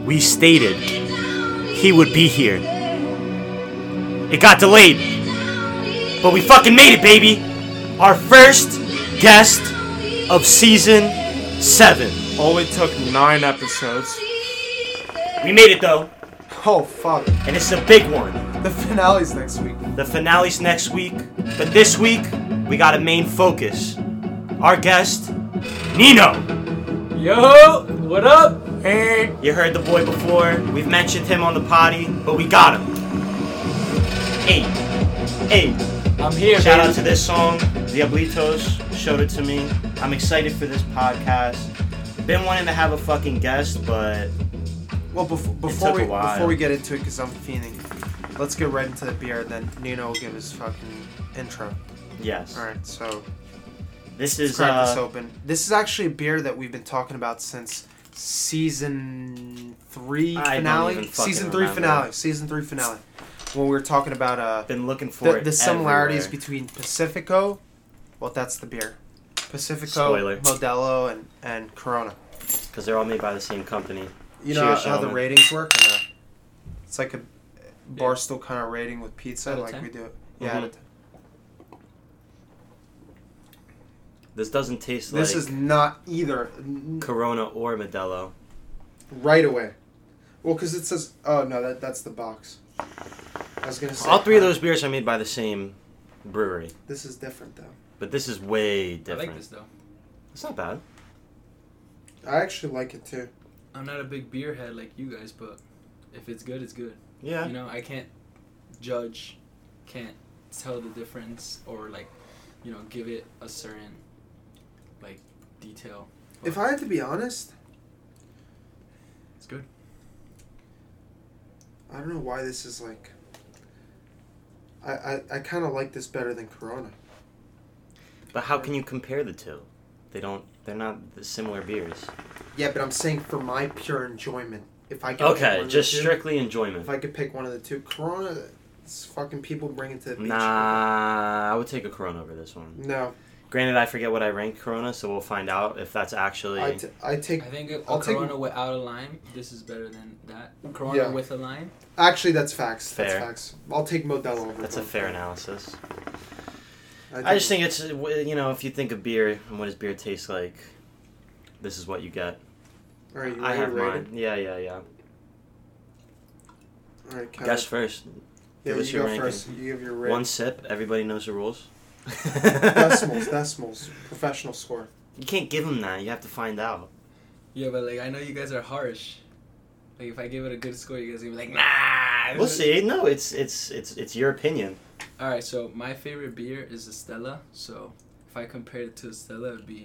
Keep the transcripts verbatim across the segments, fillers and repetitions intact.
we stated he would be here. It got delayed, but we fucking made it, baby. Our first guest of season seven. Only took nine episodes. We made it though, Oh, fuck. and it's a big one. The finale's next week. The finale's next week, but this week we got a main focus. Our guest, Nino. Yo, what up? Hey. You heard the boy before. We've mentioned him on the potty, but we got him. Hey, hey. I'm here, Shout baby. out to this song. Diablitos showed it to me. I'm excited for this podcast. Been wanting to have a fucking guest, but Well, before before took we a while. before we get into it, because I'm fiending, let's get right into the beer. Then Nino will give his fucking intro. yes. All right, so This let's is crack this uh, open. This is actually a beer that we've been talking about since season three I don't finale. even fucking Season three remember. finale. Season three finale. When we were talking about uh been looking for the, it the similarities everywhere. between Pacifico. Well, that's the beer. Pacifico, Spoiler. Modelo, and and Corona. Because they're all made by the same company. You know Cheers, how, how the gentlemen. ratings work? Or no? It's like a barstool kind of rating with pizza, Out of like ten? we do. Yeah. Mhm. out of ten. This doesn't taste This like is not either. n- Corona or Modelo. Right away. Well, because it says. Oh no, that that's the box. I was gonna say. All three of those beers are made by the same brewery, This is different though. but this is way I different. like this though. It's not bad. I actually like it too. I'm not a big beer head like you guys, but if it's good, it's good. Yeah. You know, I can't judge, can't tell the difference, or like, you know, give it a certain like detail. If I had to be honest, It's good. I don't know why this is like. I I, I kind of like this better than Corona. But how can you compare the two? They don't. They're not the similar beers. Yeah, but I'm saying for my pure enjoyment, if I could. pick one Okay, of the just two- strictly enjoyment. If I could pick one of the two, Corona, it's fucking people bring it to the beach. Nah, I would take a Corona over this one. No, Granted, I forget what I ranked Corona, so we'll find out if that's actually. I, t- I take. I think a, I'll a take- Corona without a lime, this is better than that. Corona Yeah. with a lime. Actually, that's facts. Fair. That's facts. I'll take Modelo over. That's a both. fair analysis. I, I just think it's, you know, if you think of beer and what does beer taste like, this is what you get. All right, you I ready have to rate mine. Yeah, yeah, yeah. it? All right, Kevin. Guess first. Yeah, Give us you your go ranking. first. You give your rating. One sip, everybody knows the rules. Decimals, decimals, professional score. You can't give them that. You have to find out. Yeah, but like I know you guys are harsh. Like if I give it a good score, you guys are gonna be like, nah. We'll see. No, it's it's it's it's your opinion. All right, so my favorite beer is the Stella. So if I compare it to the Stella, it would be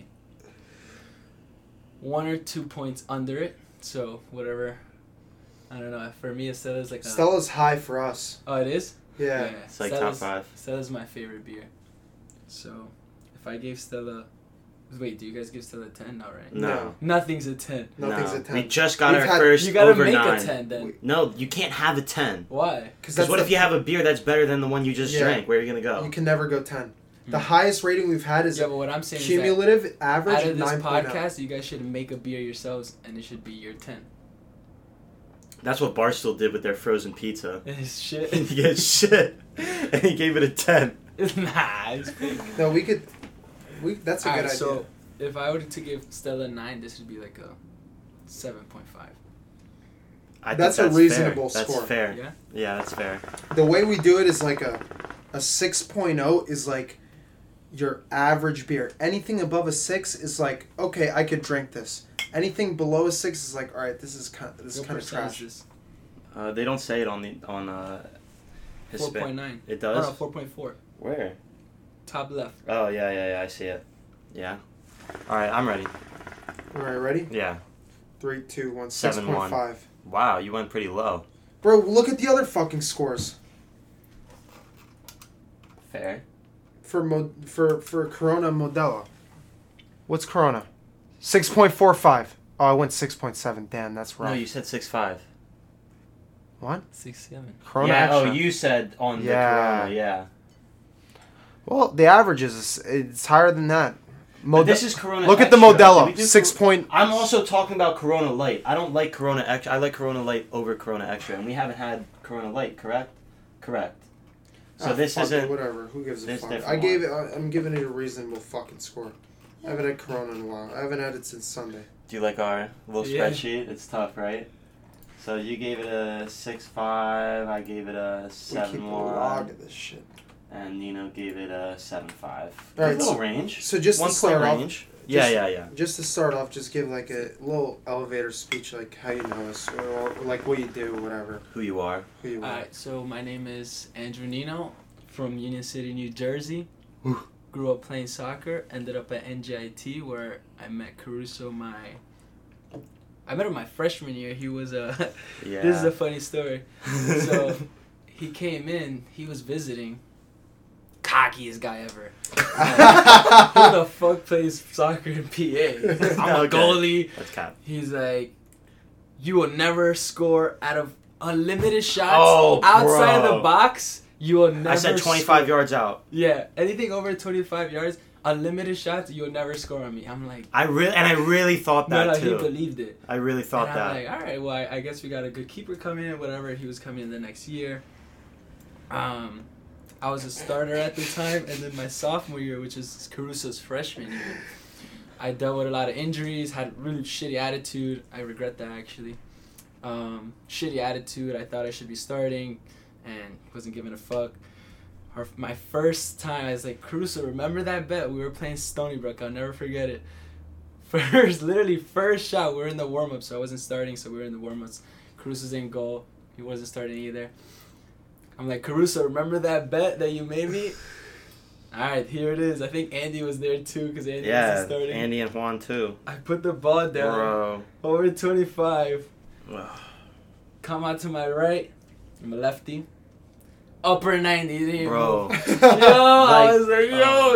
one or two points under it. So whatever. I don't know. For me, a Stella is like a. Stella's high for us. Oh, it is. Yeah. It's like top Stella's- five. Stella's my favorite beer. So if I gave Stella, wait, do you guys give Stella a ten? No, right? No. No. Nothing's a ten. Nothing's no. a ten. We just got We've our had- first You gotta over make nine. a ten then. No, you can't have a ten. Why? Because what if you have a beer that's better than the one you just Yeah. drank? Where are you gonna go? You can never go ten. The Hmm. highest rating we've had is Yeah, but what I'm saying cumulative is average that out of this nine point oh. podcast, you guys should make a beer yourselves, and it should be your ten. That's what Barstool did with their frozen pizza. It's shit. he gets shit, and he gave it a ten. Nah, it's fake. No, we could. We that's a good Alright, idea. so if I were to give Stella a nine, this would be like a seven point five. I think That's a fair. reasonable That's score. fair. Yeah? Yeah, that's fair. The way we do it is like a a six point oh is like your average beer. Anything above a six is like, okay, I could drink this. Anything below a six is like, all right, this is kind this is What kind of percent trash. is this? Uh, they don't say it on the on uh. His four spin. point nine. It Oh, does. no, four point four. Where? Top left. Oh yeah, yeah, yeah. I see it. Yeah. All right, I'm ready. All right, ready? Yeah. Three, two, one. Six Seven, point one. five. Wow, you went pretty low. Bro, look at the other fucking scores Fair. for Mo- for for Corona Modelo. What's Corona? Six point four five. Oh, I went six point seven. Damn, that's No, right. you said six five. What? Six seven. Corona yeah. Extra. Oh, you said on Yeah. the Corona. Yeah. Well, the average is it's higher than that. Mod- this is Corona. Look at the Extra. Did Modelo. we do Six Cor- point. I'm also talking about Corona Light. I don't like Corona Extra. I like Corona Light over Corona Extra, and we haven't had Corona Light, correct? Correct. So Ah, this fuck isn't. it, whatever. Who gives a this fuck? different I gave one. it. I- I'm giving it a reasonable fucking score. I haven't had Corona in a while. I haven't had it since Sunday. Do you like our little Yeah. spreadsheet? It's tough, right? So you gave it a six five. I gave it a We keep seven a log one, of this shit. and Nino gave it a seven five. All right, a little so- range. So just One to start point off, range. Yeah, just- yeah, yeah. just to start off, just give like a little elevator speech, like how you know us, or, or like what you do, whatever, Who you are? who you are. Alright, so my name is Andrew Nino from Union City, New Jersey. Ooh. Grew up playing soccer, ended up at N J I T where I met Caruso my I met him my freshman year. He was a Yeah. This is a funny story. So he came in, he was visiting. Cockiest guy ever. Who the fuck plays soccer in P A? I'm a Okay. goalie. Let's cap. He's like, you will never score out of unlimited shots Oh, outside of bro. the box. You will never. I said twenty-five score. yards out. Yeah, anything over twenty-five yards, unlimited shots, you'll never score on me. I'm like, I really and I really thought no, that no, he too. believed it. I really thought and I'm that. like, all right, well, I, I guess we got a good keeper coming in, whatever. He was coming in the next year. Um, I was a starter at the time, and then my sophomore year, which is Caruso's freshman year, I dealt with a lot of injuries, had really shitty attitude. I regret that, actually. Um, shitty attitude. I thought I should be starting, and wasn't giving a fuck. Our, my first time, I was like, Caruso, remember that bet? We were playing Stony Brook. I'll never forget it. First, literally first shot, we were in the warm-up, so I wasn't starting, so we were in the warm-ups. Caruso's in goal. He wasn't starting either. I'm like, Caruso, remember that bet that you made me? All right, here it is. I think Andy was there too, because Andy Yeah, wasn't starting. Andy and Juan too. I put the ball down. Bro. Over twenty-five. Ugh. Come out to my right. I'm a lefty. Upper ninety. Didn't even Bro. move. Yo, I Like, was like,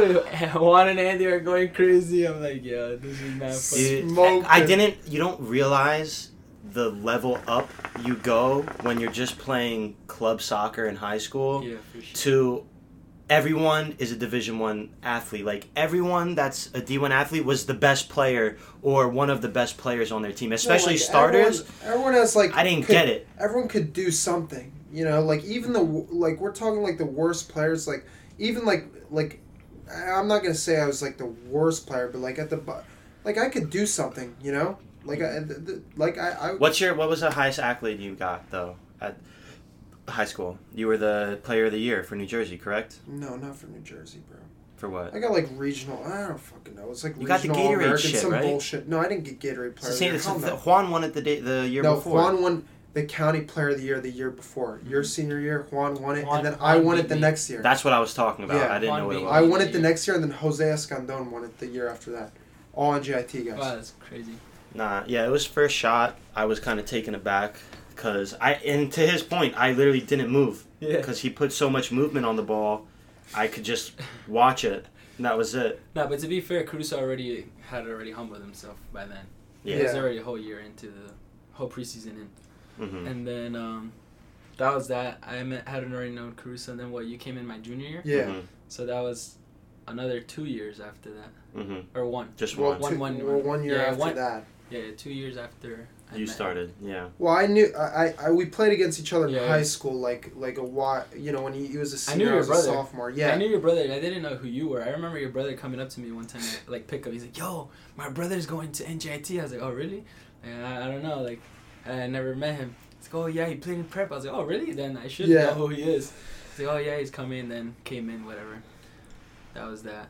yo. Juan and Andy are going crazy. I'm like, yo, this is not funny. Dude, Smoking. I didn't. You don't realize the level up you go when you're just playing club soccer in high school. Yeah, for sure. To everyone is a Division One athlete. Like everyone that's a D one athlete was the best player or one of the best players on their team, especially No, like, starters. Everyone, everyone has like. I didn't could- get it. Everyone could do something, you know. Like even the like we're talking like the worst players. Like even like like I'm not gonna say I was like the worst player, but like at the bu- like I could do something, you know. Like I the, the, like I, I What's your what was the highest accolade you got though at high school? You were the player of the year for New Jersey, correct? no not for New Jersey, bro. For what? I got like regional. I don't fucking know. It's like You got the regional Gatorade American, shit, some right? bullshit. No, I didn't get Gatorade It's player. the same, of it's the year. the, Hell no. Juan won it the day, the year No, before. Juan won the county player of the year the year before. Your senior year, Juan won it, Juan- and then I Juan won beat it the me. next year. That's what I was talking about. Yeah. I didn't Juan know what it beat was. I me. won it the Yeah. next year, and then Jose Escandon won it the year after that. All N J I T guys. Wow, that's crazy. Nah, yeah, it was first shot. I was kind of taken aback because I, and to his point, I literally didn't move Yeah. because he put so much movement on the ball. I could just watch it, and that was it. No, but to be fair, Caruso already had already humbled himself by then. Yeah. He was Yeah. already a whole year into the whole preseason in. hmm And then um, that was that. I met, hadn't already known Caruso. And then what? You came in my junior year, Yeah. hmm so that was another two years after that, hmm or one. Just Well, one. One- two, one- well, one year yeah, after one- that. Yeah, two years after I You met. started, yeah. Well, I knew I, I, I we played against each other in Yeah. high school, like like a while. You know, when he, he was a I knew senior, I, your was a brother. sophomore. Yeah. I knew your brother. I didn't know who you were. I remember your brother coming up to me one time, like pick up. He's like, "Yo, my brother's going to N J I T." I was like, "Oh, really?" And I, I don't know. Like, I never met him. He's like, "Oh yeah, he played in prep." I was like, "Oh really?" Then I should Yeah. know who he is. He's like, "Oh yeah, he's coming." Then came in, whatever. That was that.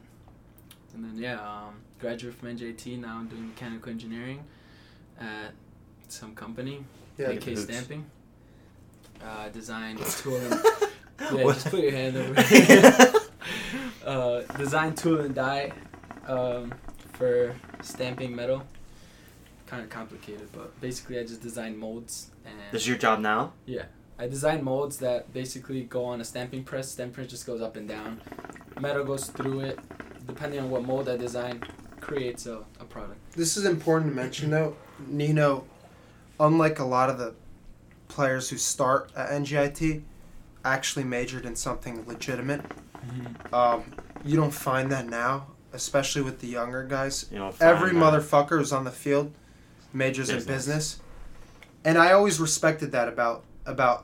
And then yeah, um, graduate from N J I T. Now I'm doing mechanical engineering at some company, Yeah. A K Hoots. Stamping. Uh, design tool. And, yeah, What? just put your hand over here. uh, design tool and die um, for stamping metal. Kind of complicated, but basically I just design molds. And This is your job now? yeah, I design molds that basically go on a stamping press. Stamping press just goes up and down. Metal goes through it. Depending on what mold I design, creates a, a product. This is important to mention though. Nino, unlike a lot of the players who start at N J I T, actually majored in something legitimate. Um, you don't find that now. especially with the younger guys. You know, Every fine, uh, motherfucker who's on the field majors Business. in business, and I always respected that about about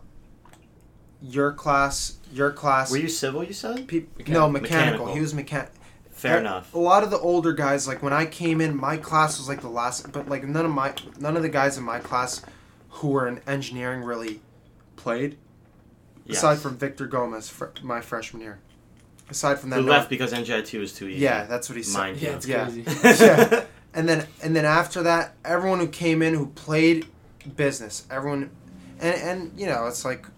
your class. Your class. Were you civil? You said. Peop- no, mechanical. Mechanical. He was mechanical. Fair enough. A lot of the older guys, like when I came in, my class was like the last, but like none of my none of the guys in my class who were in engineering really played. Yes. Aside from Victor Gomez, fr- my freshman year. Aside from that, Who no- left because N J I T was too easy. Yeah, that's what he said. Mind Yeah, you. it's Yeah. crazy. Yeah. And then and then after that, everyone who came in who played business, everyone, and and you know, it's like,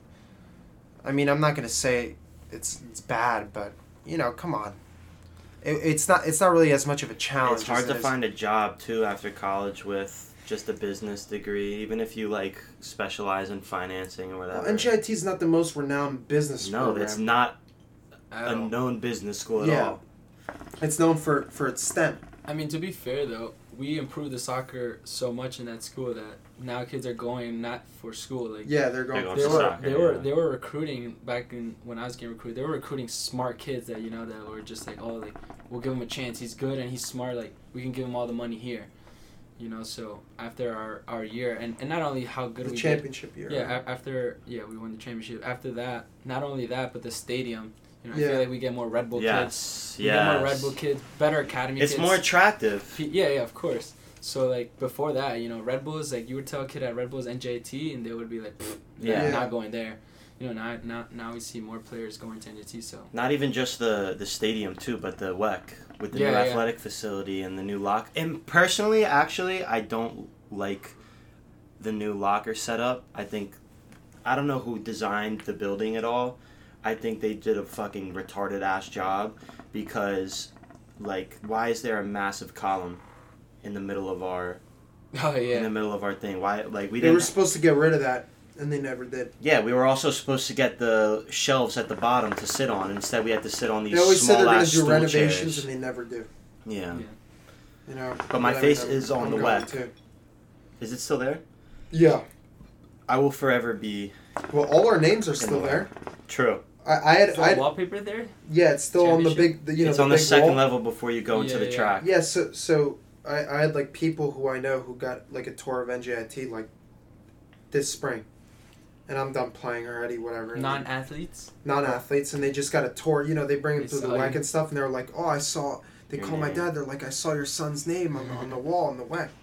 I mean, I'm not gonna say it's it's bad, but you know, come on, it, it's not it's not really as much of a challenge. It's hard as to it is- find a job too after college with just a business degree, even if you like specialize in financing or whatever. Well, N J I T is not the most renowned business no, program. it's not At a all. known business school at Yeah. all. It's known for for its STEM. I mean, to be fair though, we improved the soccer so much in that school that now kids are going not for school. Like Yeah, they're going. They're they going were soccer, they were yeah. they were recruiting back in when I was getting recruited. They were recruiting smart kids that you know that were just like, oh, like we'll give him a chance. He's good and he's smart. Like we can give him all the money here. You know, so after our, our year and, and not only how good the we did, championship year. yeah, a- after yeah we won the championship. After that, not only that, but the stadium. You know, I Yeah. feel like we get more Red Bull kids. Yes, We get more Red yes. Bull kids, better academy It's kids. more attractive. P- Yeah, yeah, of course. So like before that, you know, Red Bulls, like you would tell a kid at Red Bulls N J I T and they would be like, "Pfft, Yeah. yeah, not going there. You know, now now now we see more players going to N J T. So Not even just the, the stadium too, but the W E C with the Yeah, new yeah. athletic facility and the new lock. And personally, actually, I don't like the new locker setup. I think I don't know who designed the building at all. I think they did a fucking retarded ass job because, like, why is there a massive column in the middle of our oh in yeah, the middle of our thing? Why, like, we They didn't. were supposed to get rid of that, and they never did. Yeah, we were also supposed to get the shelves at the bottom to sit on. Instead, we had to sit on these They always said small they're going ass to do stool renovations, chairs. and they never do. Yeah. Yeah. You know. But my I mean, face I'm- is on I'm the going W E C. to. Is it still there? Yeah. I will forever be Well, all our names are still the there. true. I, I had, Still I had, wallpaper there. yeah, it's still on the Championship? big, the, you know, it's the on the big second wall. level before you go into Yeah, the yeah. track. Yeah, so so I, I had like people who I know who got like a tour of N J I T like this spring, and I'm done playing already. Whatever. Non-athletes. non-athletes, and they just got a tour. You know, they bring them They through the saw W E C you. and stuff, and they were like, "Oh, I saw." They Your call my name. dad. They're like, "I saw your son's name on the, on the wall on the W E C."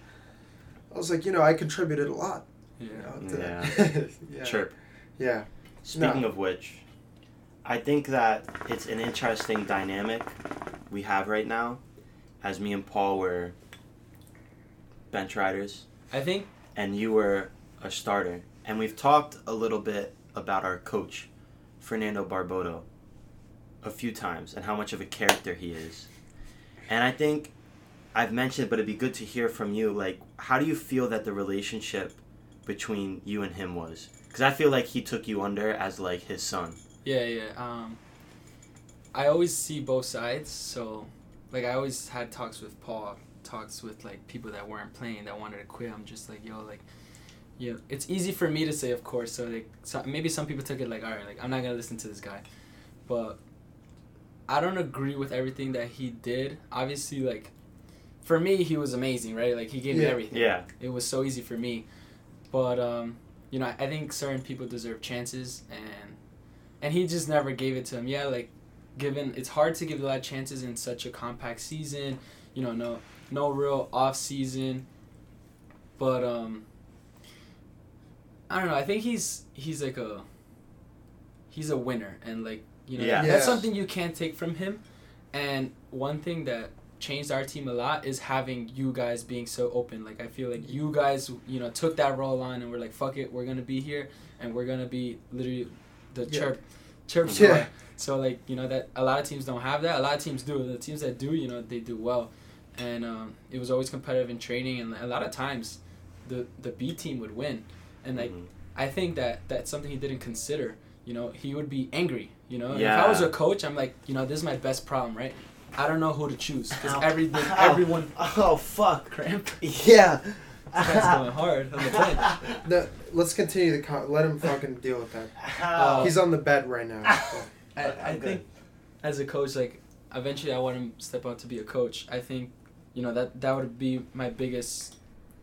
I was like, you know, I contributed a lot. Yeah. You know, to Yeah. that. yeah. Chirp. Yeah. Speaking No. of which, I think that it's an interesting dynamic we have right now, as me and Paul were bench riders, I think and you were a starter. And we've talked a little bit about our coach, Fernando Barboto, a few times, and how much of a character he is. And I think I've mentioned, but it'd be good to hear from you, like, how do you feel that the relationship between you and him was? Because I feel like he took you under as, like, his son. yeah, yeah. Um, I always see both sides. So, like, I always had talks with Paul, talks with like people that weren't playing that wanted to quit. I'm just like, yo, like, you know, it's easy for me to say, of course. So like, so maybe some people took it like, all right, like I'm not gonna listen to this guy, but I don't agree with everything that he did. Obviously, like, for me, he was amazing, right? Like he gave me Yeah. everything. Yeah. It was so easy for me, but um, you know, I think certain people deserve chances, and and he just never gave it to him. Yeah, like, given it's hard to give a lot of chances in such a compact season. You know, no no real off season, but um, I don't know. I think he's he's like a he's a winner, and like you know Yeah. that's Yeah. something you can't take from him. And one thing that changed our team a lot is having you guys being so open. Like I feel like you guys, you know, took that role on and we're like, fuck it, we're gonna be here and we're gonna be literally the Yeah. chirp, chirp Yeah. squad. So like you know that a lot of teams don't have that. A lot of teams do. The teams that do, you know, they do well. And um, it was always competitive in training, and a lot of times, the the B team would win. And like Mhm. I think that that's something he didn't consider. You know, he would be angry. You know, And Yeah. if I was a coach, I'm like, you know, this is my best problem, right? I don't know who to choose because Ow. every Ow. everyone Oh, fuck. cramp. Yeah. This guy's going hard on the plane. The, let's continue the con- let him fucking deal with that. Uh, He's on the bed right now. so. I, I I'm good. think as a coach, like eventually I want to step out to be a coach. I think, you know, that that would be my biggest.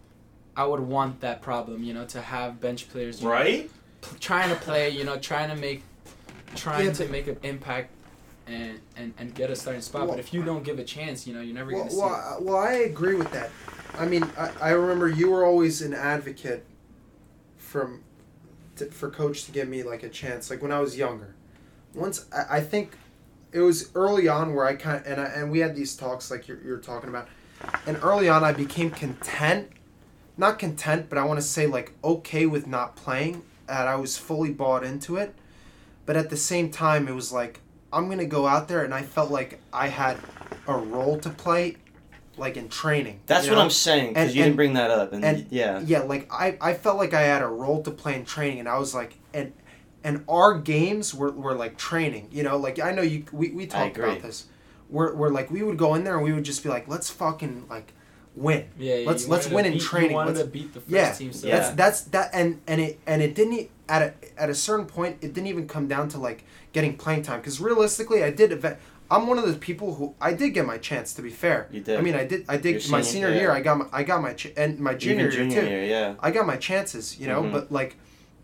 I would want that problem, you know, to have bench players, you know, Right? p- trying to play, you know, trying to make, trying Yeah, to but- make an impact, and, and and get a starting spot. Well- but if you don't give a chance, you know, you're never Well, gonna see. well, it. I- well, I agree with that. I mean, I, I remember you were always an advocate from to, for coach to give me like a chance, like when I was younger. Once I, I think it was early on where I kind of, and I, and we had these talks like you're you're talking about, and early on I became content, not content, but I want to say like okay with not playing, and I was fully bought into it, but at the same time it was like I'm gonna go out there, and I felt like I had a role to play, like in training. That's you what know? I'm saying, because And- you didn't and- bring that up. And, and- yeah. Yeah, like I, I felt like I had a role to play in training, and I was like, and and our games were, were like training. You know, like I know you we, we talked agree. about this. We're, we're like we would go in there and we would just be like, let's fucking like win. Yeah, yeah, let's you let's wanted to win in beat- training. You wanted Let's- to beat the first yeah, team. So Yeah. That's that's that and and it and it didn't e- at a at a certain point it didn't even come down to like getting playing time, because realistically I did event. I'm one of the people who I did get my chance. To be fair, You did. I mean, I did. I did Your my senior- senior yeah. year. I got my I got my ch- and my junior, Even junior year too. year, yeah. I got my chances, you know, Mhm. but like,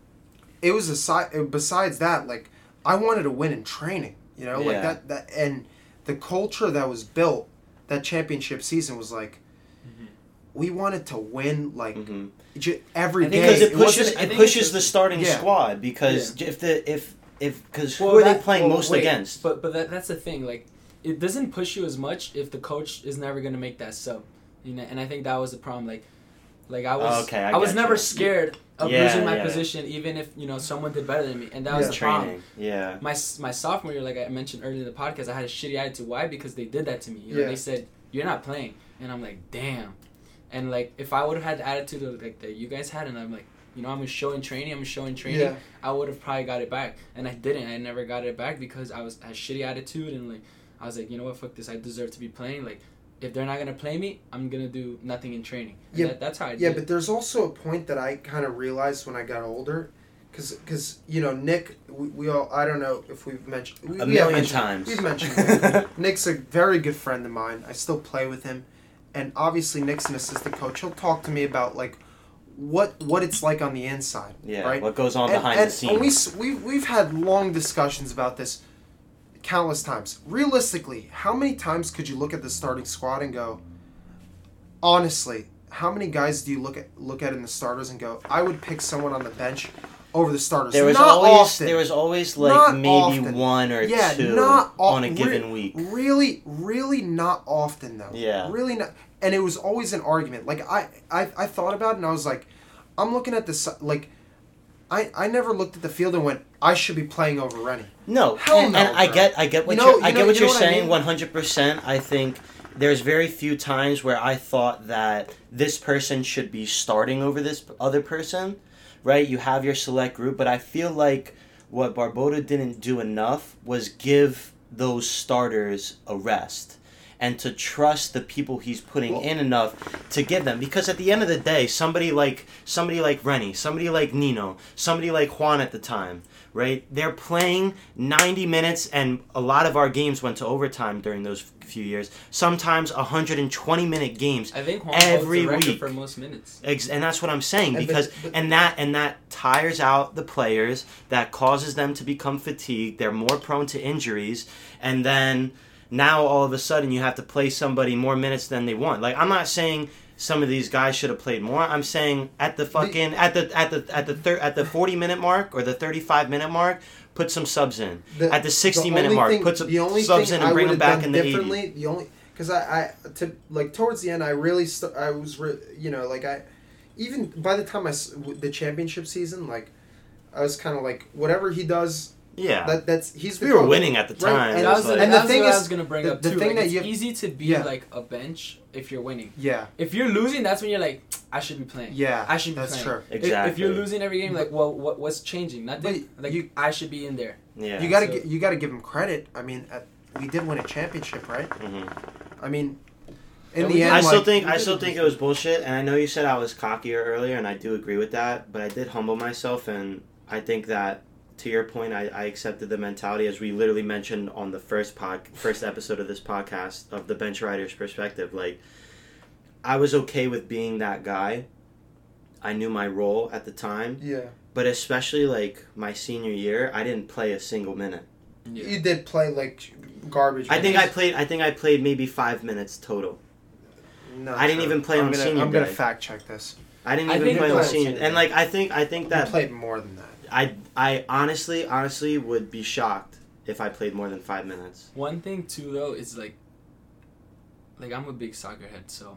it was aside. Besides that, like, I wanted to win in training, you know, like Yeah. that. That and the culture that was built that championship season was like, Mhm. we wanted to win like hmm j- every day. Because it pushes wasn't- I it think pushes it's the just- starting Yeah. squad. Because Yeah. if the if if because Well, who are that- they playing well, most wait, against? But but that, that's the thing. Like, it doesn't push you as much if the coach is never gonna make that sub. You know, and I think that was the problem. Like, like I was Okay, I I, was get never you. scared of Yeah, losing my yeah. position, even if you know someone did better than me, and that was Yeah. the problem. Training, yeah. My s- my sophomore year, like I mentioned earlier in the podcast, I had a shitty attitude. Why? Because they did that to me. You know, Yeah. they said you're not playing, and I'm like, damn. And like, if I would have had the attitude of, like that you guys had, and I'm like, you know, I'm a show in training, I'm a show in training, Yeah. I would have probably got it back, and I didn't. I never got it back because I was had shitty attitude, and like I was like, you know what, fuck this. I deserve to be playing. Like, if they're not gonna play me, I'm gonna do nothing in training. And Yeah, that, that's how I did. Yeah, but there's also a point that I kind of realized when I got older, because because you know Nick, we, we all I don't know if we've mentioned we, A we have million mentioned- times. We've mentioned Nick. Nick's a very good friend of mine. I still play with him, and obviously Nick's an assistant coach. He'll talk to me about like what what it's like on the inside. Yeah, right? what goes on and, behind and, the scenes. And we s- we we've had long discussions about this, countless times. Realistically, how many times could you look at the starting squad and go, honestly, how many guys do you look at look at in the starters and go, I would pick someone on the bench over the starters? there was Not always often. there was always like Not maybe often. one or Yeah, two not o- on a re- given week. Really, really not often though. Yeah. Really not. And it was always an argument. Like I, I, I thought about it and I was like, I'm looking at this like. I, I never looked at the field and went, I should be playing over Rennie. No, Hell and, no, and I bro. get I get what You you know- are I you get know- what you know you're what I saying mean? one hundred percent. I think there's very few times where I thought that this person should be starting over this other person, right? You have your select group, but I feel like what Barboda didn't do enough was give those starters a rest and to trust the people he's putting Well- in enough to give them, because at the end of the day, somebody like somebody like Rennie, somebody like Nino, somebody like Juan at the time, right? They're playing ninety minutes, and a lot of our games went to overtime during those few years. Sometimes one hundred twenty minute games. I think Juan every holds the record week. for most minutes. Ex- and that's what I'm saying, And because but- but- and that and that tires out the players, that causes them to become fatigued. They're more prone to injuries, and then now all of a sudden you have to play somebody more minutes than they want. Like, I'm not saying some of these guys should have played more. I'm saying at the fucking at the at the at the thir- at the forty minute mark or the thirty-five minute mark, put some subs in. The- at the sixty the minute only mark, thing- put some the only subs thing in and I bring them would've back done in the differently, eighty. The only because I, I to like towards the end I really st- I was re- you know like I even by the time I s- the championship season, like I was kind of like whatever he does. Yeah. That that's he's the We were coach. winning at the Right, time. and It that was, was like- the, and the that was thing what is- I was gonna bring the- up the too. thing Like, that it's you- easy to be Yeah. like a bench if you're winning. Yeah, If you're losing, that's when you're like, I should be playing. yeah, I should be that's playing. true. If- Exactly. If, you're losing every game, like, well, what what's changing? Nothing. But Like, you- I should be in there. yeah. You gotta So- gi- you gotta give him credit. I mean, uh, we did win a championship, right? Mhm. I mean, in Yeah, the we end, did. I still like, think we I did still it. think it was bullshit, and I know you said I was cockier earlier, and I do agree with that. But I did humble myself, and I think that to your point, I, I accepted the mentality, as we literally mentioned on the first pod, first episode of this podcast, of the bench rider's perspective. Like, I was okay with being that guy. I knew my role at the time. Yeah. But especially, like, my senior year, I didn't play a single minute. Yeah. You did play, like, garbage. I think I minutes. played I think I played maybe five minutes total. No, I didn't true. even play I'm on gonna, senior I'm gonna day. fact check this. I didn't I even think play you on played senior. senior And, day. like, I think I think You that... played more than that. I, I honestly, honestly would be shocked if I played more than five minutes. One thing too though is like, like I'm a big soccer head, so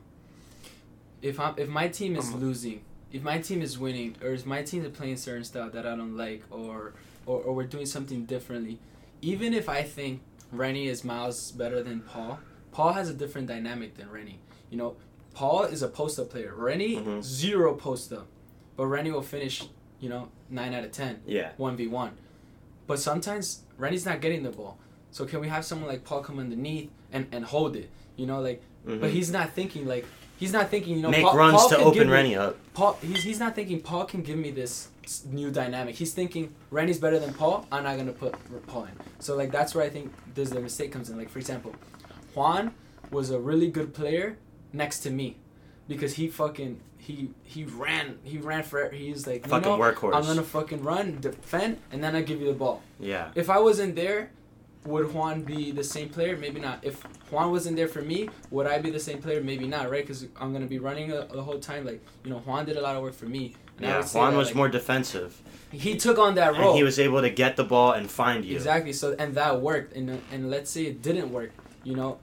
if I'm if my team is Um, losing, if my team is winning, or if my team is playing certain style that I don't like, or or, or we're doing something differently, even if I think Rennie is miles better than Paul, Paul has a different dynamic than Rennie. You know, Paul is a post-up player. Rennie, Mhm. zero post-up, but Rennie will finish, you know, nine out of ten. Yeah. one v one. But sometimes Rennie's not getting the ball. So can we have someone like Paul come underneath and, and hold it? You know, like, Mhm. but he's not thinking, like, he's not thinking, you know, Make Paul, runs Paul to can open give me- Rennie up. Paul, he's, he's not thinking Paul can give me this s- new dynamic. He's thinking Rennie's better than Paul. I'm not going to put Paul in. So, like, that's where I think there's the mistake comes in. Like, for example, Juan was a really good player next to me because he fucking... He he ran he ran for he's like, Fucking you know, workhorse. I'm gonna fucking run, defend, and then I give you the ball. Yeah. If I wasn't there, would Juan be the same player? Maybe not. If Juan wasn't there for me, would I be the same player? Maybe not, right? Because I'm gonna be running a, the whole time. Like, you know, Juan did a lot of work for me. And I Yeah, would say Juan that, was like, more defensive. He took on that role. And he was able to get the ball and find you. Exactly. So and that worked. And and let's say it didn't work. You know,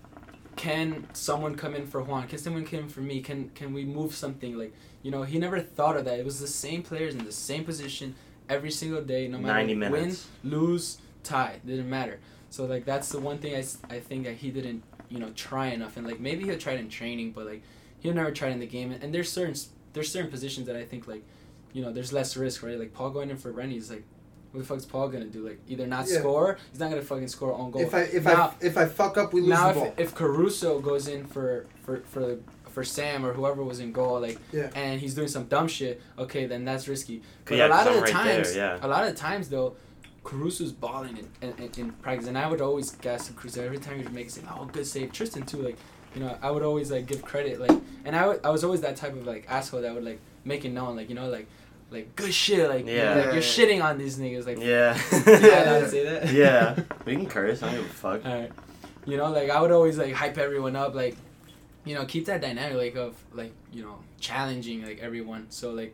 can someone come in for Juan? Can someone come in for me? Can can we move something? Like, you know, he never thought of that. It was the same players in the same position every single day, no matter ninety win, minutes. lose, tie. Didn't matter. So like that's the one thing I, s- I think that he didn't, you know, try enough. And like maybe he'll try it in training, but like he'll never try it in the game. And there's certain s- there's certain positions that I think like, you know, there's less risk, right? Like Paul going in for Rennie is like, what the fuck's Paul gonna do? Like either not Yeah. score, he's not gonna fucking score on goal. If I if now, I if I fuck up, we lose now the ball. if, if Caruso goes in for for for the for Sam or whoever was in goal, like, Yeah. and he's doing some dumb shit, okay, then that's risky. But Yeah, a lot 'cause of I'm the right there, times, yeah. a lot of the times though, Caruso's balling in, in, in practice, and I would always gas Caruso every time he'd make a save. Oh, good save, Tristan too. Like, you know, I would always like give credit, like, and I, would, I was always that type of like asshole that would like make it known, like, you know, like, like good shit, like, you know, Yeah. like you're shitting on these niggas, like, Yeah. yeah, I would say that. Yeah. We can curse. I don't give a fuck. Alright. You know, like I would always like hype everyone up, like, you know, keep that dynamic like of like, you know, challenging like everyone. So like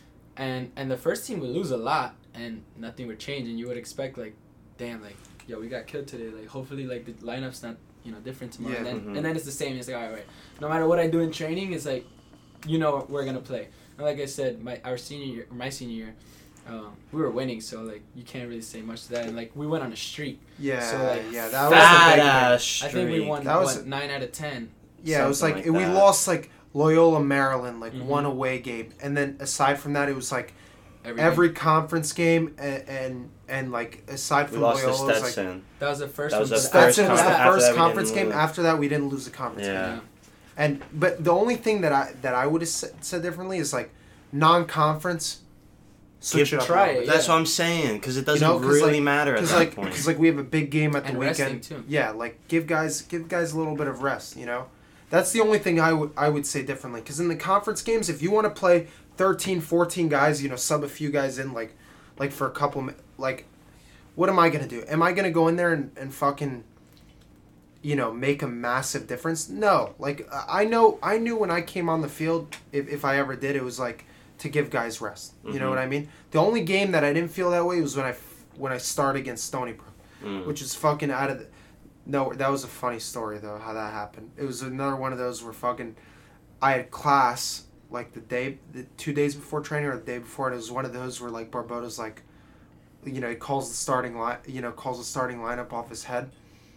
and and the first team would lose a lot and nothing would change and you would expect like, damn, like, yo, we got killed today. Like hopefully like the lineup's not, you know, different tomorrow. Yeah. And then Mhm. and then it's the same. It's like, all right, no matter what I do in training, it's like, you know, we're gonna play. And like I said, my our senior year, my senior year, um, we were winning, so like you can't really say much to that. And like we went on a streak. Yeah, So, like, yeah, that was Fat a big ass thing. I think we streak. won That was- what, nine out of ten. Yeah, it was like, Something like we that. lost like Loyola, Maryland, like Mhm. one away game, and then aside from that, it was like Every, every conference game, and and, and like aside We from lost to Loyola, it was like Stetson. that was the first That was one. the but first Stetson was the conference. After first that, we conference didn't game. lose. After that, we didn't lose the conference Yeah. game. And but the only thing that I that I would have said, said differently is like non-conference. Switch Give- it up. try a little it, bit. That's what I'm saying, because it doesn't know, 'cause, really like- matter at Because that like, point. because like we have a big game at the And weekend. resting, too. Yeah, like give guys give guys a little bit of rest. You know, that's the only thing I would I would say differently. Because in the conference games, if you want to play thirteen, fourteen guys, you know, sub a few guys in like, like for a couple mi- like, what am I gonna do? Am I gonna go in there and, and fucking, you know, make a massive difference? No. Like I know I knew when I came on the field, if if I ever did, it was like to give guys rest. You know Mhm. what I mean? The only game that I didn't feel that way was when I f- when I started against Stony Brook, Mm. which is fucking out of the. No, that was a funny story though. How that happened. It was another one of those where fucking, I had class like the day, the two days before training or the day before. And it was one of those where like Barboda's like, you know, he calls the starting line, you know, calls the starting lineup off his head.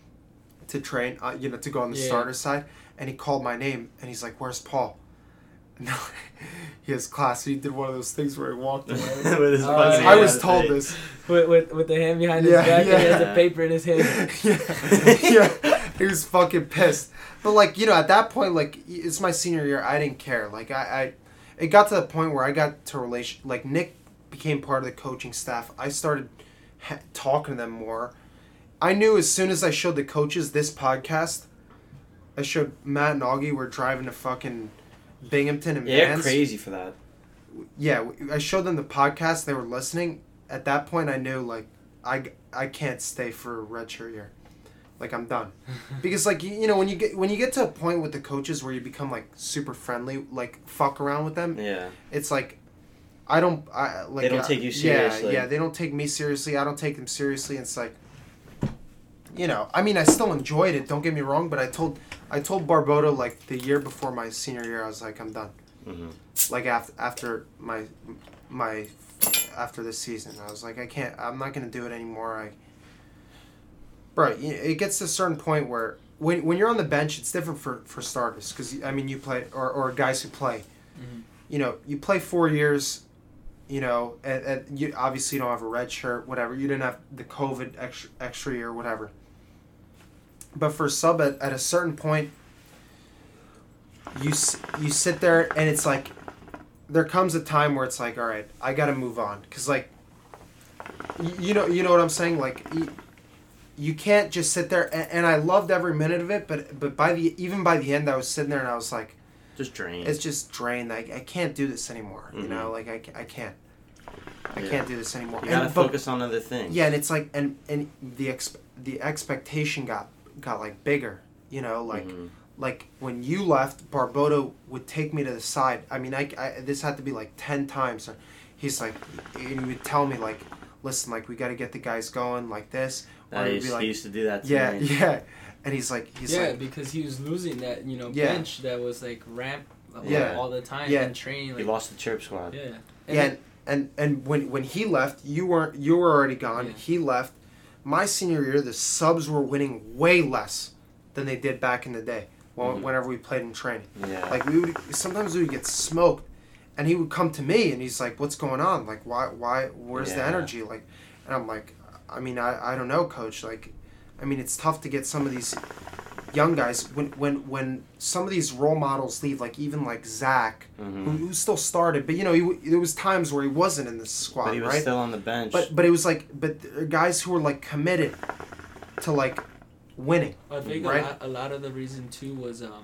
To train, uh, you know, to go on the Yeah. starter side, and he called my name, and he's like, "Where's Paul?" No, he has class. So he did one of those things where he walked away. With his Oh, fucking yeah. I was ass told face. this. with, with with the hand behind Yeah, his back and he has yeah. a paper in his hand. yeah, yeah, he was fucking pissed. But like, you know, at that point, like, it's my senior year. I didn't care. Like, I, I it got to the point where I got to relation. Like, Nick became part of the coaching staff, I started ha- talking to them more. I knew as soon as I showed the coaches this podcast, I showed Matt and Augie were driving to fucking Binghamton and Yeah, you're vans. crazy for that. Yeah, I showed them the podcast. They were listening. At that point, I knew, like, I, I can't stay for a redshirt year. Like, I'm done. Because, like, you, you know, when you get when you get to a point with the coaches where you become, like, super friendly, like, fuck around with them, Yeah. it's like, I don't, I like... They don't uh, take you yeah, seriously. Yeah, they don't take me seriously. I don't take them seriously. It's like, you know, I mean, I still enjoyed it, don't get me wrong, but I told I told Barboto, like, the year before my senior year, I was like, I'm done. Mm-hmm. Like, after after my my after this season, I was like, I can't, I'm not going to do it anymore. I Bro, it gets to a certain point where when when you're on the bench, it's different for, for starters, because, I mean, you play, or, or guys who play, Mm-hmm. you know, you play four years, you know, and, and you obviously don't have a red shirt, whatever. You didn't have the COVID extra, extra year, whatever. But for a sub, at, at a certain point, you you sit there and it's like, there comes a time where it's like, all right, I got to move on. Because, like, you, you know you know what I'm saying? Like, you, you can't just sit there. And, and I loved every minute of it, but but by the even by the end, I was sitting there and I was like, Just drained. it's just drained. I, I can't do this anymore. You Mhm. know, like, I, I can't. I Yeah. can't do this anymore. You gotta And- but- focus on other things. Yeah, and it's like, and and the exp- the expectation got got like bigger. You know, like Mhm. like when you left, Barboto would take me to the side. I mean, I, I this had to be like ten times. He's like, and he would tell me like, listen, like, we got to get the guys going like this. Uh, Or he, he'd used, be like, he used to do that to yeah, me. yeah, and he's like, he's yeah, like, because he was losing that, you know, Yeah. bench that was like ramp Yeah. all the time Yeah. and training. Like, He lost the chirp squad. yeah. And yeah, then- and, and and when when he left, you weren't, you were already gone. Yeah. He left. My senior year, the subs were winning way less than they did back in the day. Well, Mhm. whenever we played in training. Yeah. Like, we would sometimes we would get smoked, and he would come to me and he's like, "What's going on? Like, why why where's the Yeah. energy?" Like, and I'm like, "I mean, I, I don't know, coach. Like, I mean, it's tough to get some of these young guys when when when some of these role models leave. Like, even like Zach, Mhm. who, who still started, but you know, he, w- there was times where he wasn't in the squad, But he was right? still on the bench. But but it was like, but there are guys who were like committed to like winning. I think Right. a, lot, a lot of the reason too was um,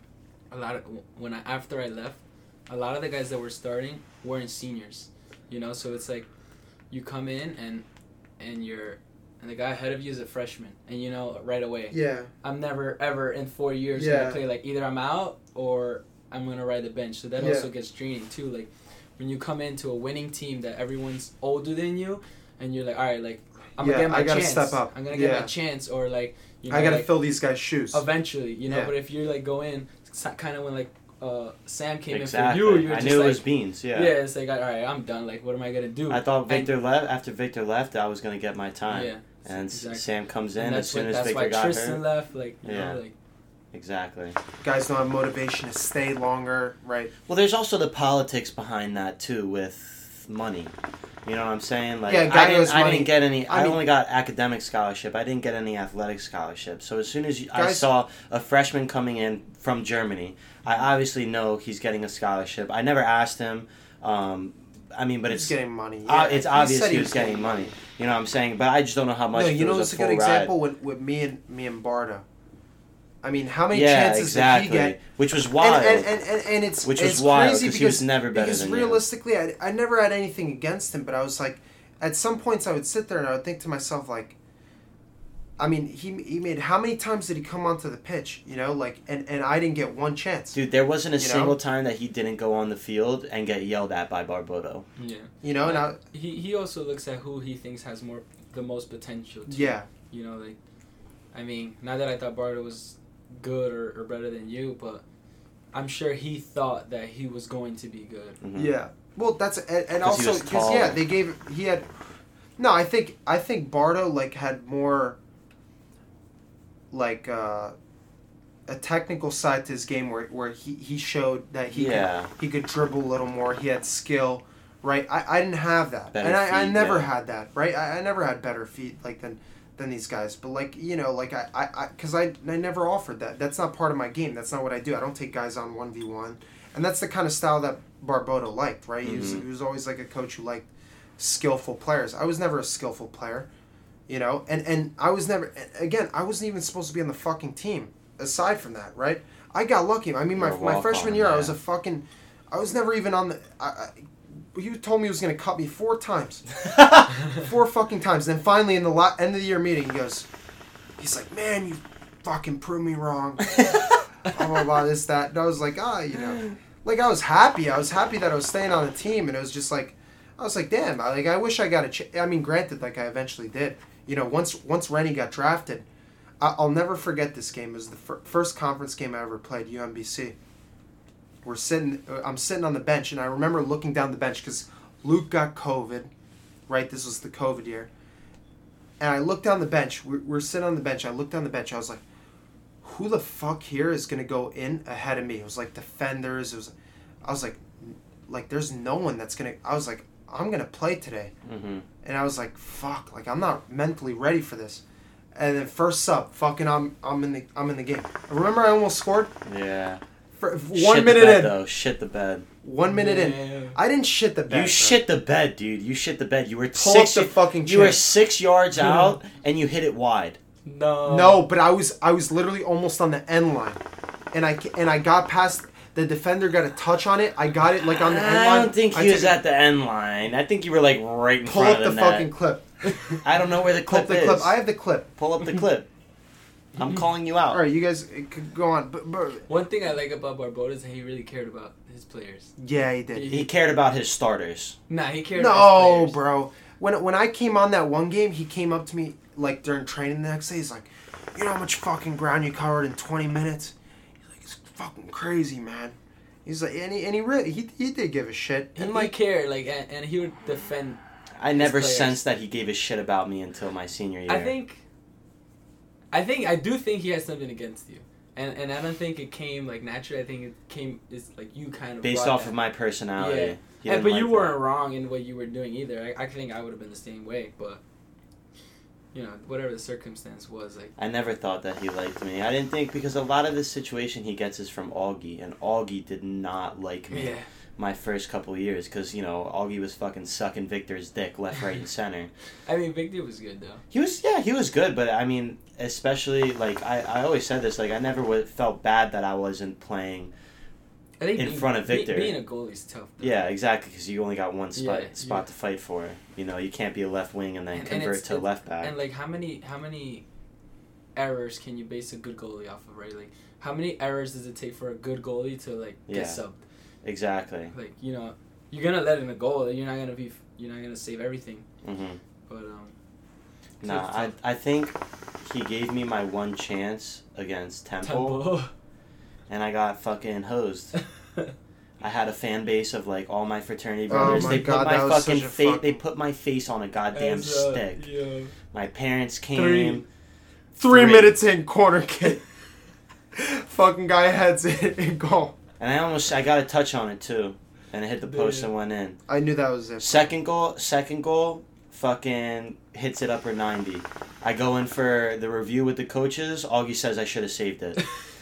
a lot of when I after I left, a lot of the guys that were starting weren't seniors, you know. So it's like, you come in and and you're and the guy ahead of you is a freshman, and you know right away, Yeah. I'm never ever in four years Yeah. gonna play. Like, either I'm out or I'm gonna ride the bench. So that Yeah. also gets draining too. Like, when you come into a winning team that everyone's older than you, and you're like, all right, like, I'm Yeah, gonna get my I gotta chance. step up. I'm gonna get Yeah. my chance, or like, you know, I gotta like, fill these guys' shoes. eventually, you know. Yeah. But if you like go in, kind of when like uh, Sam came exactly. in for you, you're I just knew like, it was beans. Yeah. yeah, it's like, all right, I'm done. Like, what am I gonna do? I thought And- Victor left. After Victor left, I was gonna get my time. Yeah, And exactly. Sam comes in And as that's soon what, as that's Victor why got Tristan hurt. left. Like, you Yeah. know, like, Exactly. Guys don't have motivation to stay longer, right? Well, there's also the politics behind that too, with money. You know what I'm saying? Like, Yeah, I guy didn't, has I money. didn't get any. I, I mean- only got academic scholarship. I didn't get any athletic scholarship. So as soon as you, I Guys- saw a freshman coming in from Germany, I obviously know he's getting a scholarship. I never asked him. Um, I mean, but He's it's getting money. uh, Yeah. it's He obvious said he was getting money. You know what I'm saying? But I just don't know how much. No, if you it know, was it's a full good ride. example with, with me and me and Bardo. I mean, how many Yeah, chances exactly. did he get? Which was wild. And, and, and, and, and it's Which it's was wild, crazy 'cause because he was never better because than you. realistically, I, I never had anything against him, but I was like, at some points, I would sit there and I would think to myself, like, I mean, he he made how many times did he come onto the pitch? You know, like, and, and I didn't get one chance. Dude, there wasn't a You know? single time that he didn't go on the field and get yelled at by Barboto. yeah. You know, and I, He he also looks at who he thinks has more the most potential. Too. yeah, You know, like, I mean, not that I thought Bardo was good or, or better than you, but I'm sure he thought that he was going to be good. Mhm. yeah. Well, that's and, and 'Cause he also was because yeah, tall. they gave he had. No, I think I think Bardo like had more. Like uh, a technical side to his game where where he, he showed that he Yeah. could, he could dribble a little more. He had skill, right? I, I didn't have that, Better and I, I feet, never yeah. had that, right? I, I never had better feet like than than these guys. But like you know, like I I because I, I never offered that. That's not part of my game. That's not what I do. I don't take guys on one v one, and that's the kind of style that Barboto liked, right? He was Mhm. he was always like a coach who liked skillful players. I was never a skillful player, you know, and, and I was never, again, I wasn't even supposed to be on the fucking team, aside from that, right? I got lucky. I mean, my, You're a my freshman walk-on, year, I man. was a fucking, I was never even on the, I, I, he told me he was going to cut me four times. Four fucking times. Then finally, in the la- end of the year meeting, he goes, he's like, man, you fucking proved me wrong. Blah, blah, blah, this, that. And I was like, ah, you know. Like, I was happy. I was happy that I was staying on the team, and it was just like, I was like, damn, I, like, I wish I got a ch- I mean, granted, like, I eventually did. You know, once once Rennie got drafted, I- I'll never forget this game. It was the fir- first conference game I ever played, U M B C. We're sitting, I'm sitting on the bench, and I remember looking down the bench, because Luke got COVID, right? This was the COVID year. And I looked down the bench. We're, we're sitting on the bench. I looked down the bench. I was like, who the fuck here is going to go in ahead of me? It was like defenders. It was, I was like, like there's no one that's going to, I was like, I'm going to play today. Mm-hmm. And I was like, fuck, like I'm not mentally ready for this. And then first sub, fucking I'm I'm in the I'm in the game. Remember I almost scored? Yeah. For, for Shit one the minute bed, in. though. Shit the bed. One minute in. Yeah. I didn't shit the bed. You bro. shit the bed, dude. You shit the bed. You were Pull six. up the fucking you were chair. six yards out, and you hit it wide. No. No, but I was I was literally almost on the end line, and I ca- and I got past the defender. Got a touch on it. I got it like on the end line. I don't think he I was took at the end line. I think you were like right in Pull front up of the the, fucking net. clip. I don't know where the Pull clip up the is. clip. I have the clip. Pull up the clip. I'm calling you out. All right, you guys uh, could go on. But, but One thing I like about Barboda is that he really cared about his players. yeah, he did. He cared about his starters. Nah, he cared about No, his players. bro. When when I came on that one game, he came up to me like during training the next day. He's like, "You know how much fucking ground you covered in twenty minutes?" He's like, "It's fucking crazy, man." He's like, and he and he really he he did give a shit. And And like, like, he cared, like, and, and he would defend. I never players. sensed that he gave a shit about me until my senior year. I think, I think, I do think he has something against you, and and I don't think it came like naturally. I think it came is like you kind of based brought off that. of my personality. Yeah. He And, didn't but like you that. weren't wrong in what you were doing either. I, I think I would have been the same way, but you know, whatever the circumstance was, like I never thought that he liked me. I didn't think because a lot of the situation he gets is from Augie, and Augie did not like me yeah, my first couple of years because you know Augie was fucking sucking Victor's dick left, right, and center. I mean, Victor was good though. He was yeah, he was good, but I mean, especially like I, I always said this, like I never w- felt bad that I wasn't playing. I think In being, front of be- Victor. being a goalie is tough. Though. Yeah, exactly, because you only got one spot Yeah, spot yeah. to fight for. You know, you can't be a left wing and then And- and convert it's- to it's- left back. And like, how many how many errors can you base a good goalie off of, right? Like, how many errors does it take for a good goalie to like Yeah. get subbed? Exactly. Like, you know, you're gonna let in a goal. You're not gonna be. You're not gonna save everything. Mm-hmm. But um. so Nah, it's I tough. I think he gave me my one chance against Temple, Temple. and I got fucking hosed. I had a fan base of like all my fraternity Oh brothers. my they God, put my that was fucking such a face. fuck- They put my face on a goddamn As, uh, stick. yeah. My parents came. Three. three, Three. minutes in, corner kick. Fucking guy heads it in goal. And I almost I got a touch on it too, and it hit the post Yeah. and went in. I knew that was it. Second goal, second goal, fucking hits it upper ninety. I go in for the review with the coaches. Augie says I should have saved it.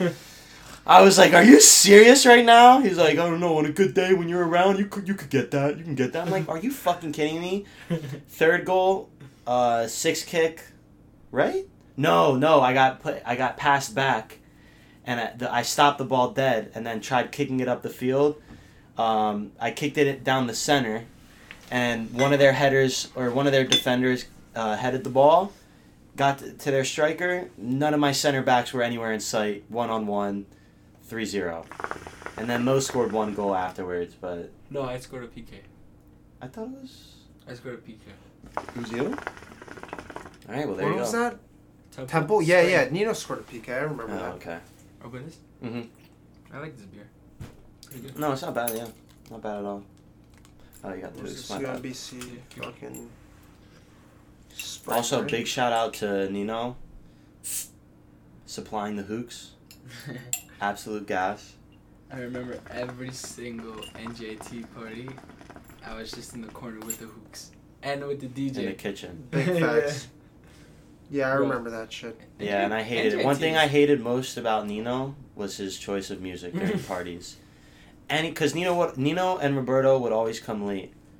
I was like, "Are you serious right now?" He's like, "I don't know. On a good day when you're around, you could you could get that. You can get that." I'm like, "Are you fucking kidding me?" Third goal, uh, six kick, right? No, no. I got put. I got passed back, and I, the, I stopped the ball dead, and then tried kicking it up the field. Um, I kicked it down the center, and one of their headers or one of their defenders uh, headed the ball, got to, to their striker. None of my center backs were anywhere in sight. One on one, three zero, and then Mo scored one goal afterwards. But No, I scored a P K. I thought it was I scored a P K. it was you. All right, well there What you was go. that? Temple. Temple? Yeah, Spring. yeah. Nino scored a P K. I remember Oh, that. okay. Open this. Mhm. I like this beer. Pretty good. No, it's not bad. Yeah, not bad at all. Oh, you got What was this. this My U bad. M B C fucking... Sprite, Also, right? big shout out to Nino supplying the hooks. Absolute gas. I remember every single N J T party, I was just in the corner with the hooks and with the D J. In the kitchen. Big facts. Yeah, I Bro. remember that shit. Yeah, and I hated it. One thing I hated most about Nino was his choice of music during parties. And because Nino, would- Nino and Roberto would always come late.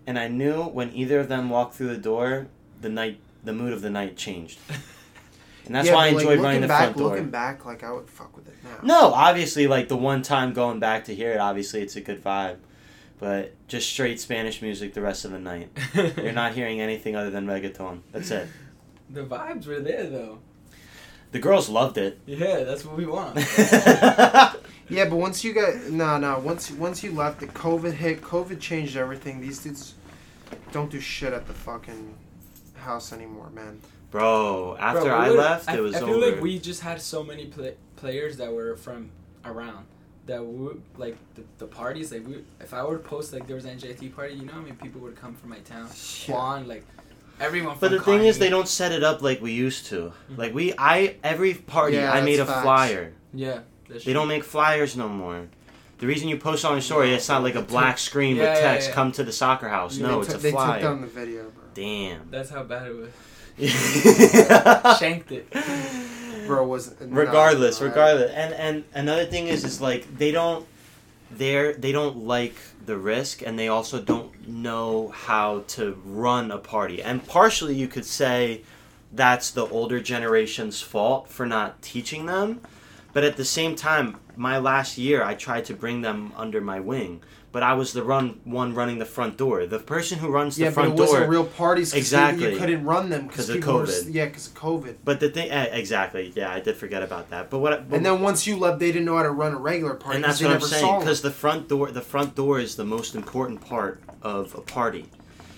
and I knew when either of them walked through the door, the night, the mood of the night changed. And that's yeah, why I but, like, enjoyed running the back, front door. Looking back, like, I would fuck with it now. No, obviously, like, the one time going back to hear it, obviously, it's a good vibe. But just straight Spanish music the rest of the night. You're not hearing anything other than reggaeton. That's it. The vibes were there, though. The girls loved it. Yeah, that's what we want. Yeah, but once you got... No, no. Once, once you left, the COVID hit. COVID changed everything. These dudes don't do shit at the fucking house anymore, man. Bro, after Bro, I would- left, I, it was I feel over. like we just had so many pla players that were from around. That would, like, the, the parties, like, we, if I were to post, like, there was an N J T party, you know how many people would come from my town? Juan, like, everyone But from the thing is, Kearney. they don't set it up like we used to. Mhm. Like, we, I, every party, Yeah, I made a that's facts. flyer. Yeah. That's They true. don't make flyers no more. The reason you post on your story, it's not like a black screen Yeah, with yeah, text, yeah. come to the soccer house. Yeah, No, they it's took- a They took flyer. down the video, bro. Damn. That's how bad it was. Regardless, Shanked it. Bro, was... no, regardless, no, I- regardless. And, and another thing is, is like, they don't, they're, they don't like the risk, and they also don't know how to run a party. And partially you could say that's the older generation's fault for not teaching them. But at the same time, my last year, I tried to bring them under my wing. But I was the run one running the front door. The person who runs Yeah, the front but it door... wasn't real parties. Cause Exactly. You, you couldn't run them 'Cause because of people were... COVID. Yeah, because of COVID. But the thing... eh, exactly. Yeah, I did forget about that. But what... But, And then once you left, they didn't know how to run a regular party. and 'cause that's they what I'm never saying. saw Because them. the front door... The front door is the most important part of a party.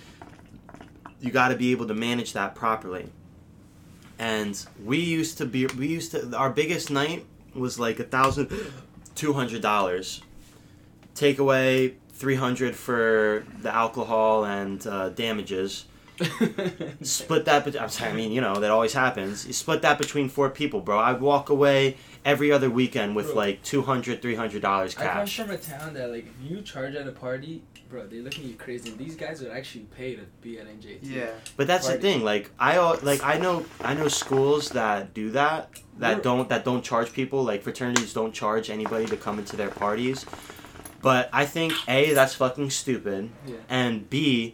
You got to be able to manage that properly. And we used to be... We used to... Our biggest night was like a thousand... Two hundred dollars. Take away three hundred for the alcohol and uh, damages. Split that. Bet- I'm sorry, I mean, you know that always happens. You split that between four people, bro. I'd walk away every other weekend with Bro. like two hundred, three hundred dollars I come cash. from a town that, like, if you charge at a party, bro, they look at you crazy. And these guys would actually pay to be at N J T. Yeah. But that's Party. the thing. Like I al- like I know I know schools that do that that You're- don't that don't charge people. Like fraternities don't charge anybody to come into their parties. But I think A, that's fucking stupid, Yeah. and B,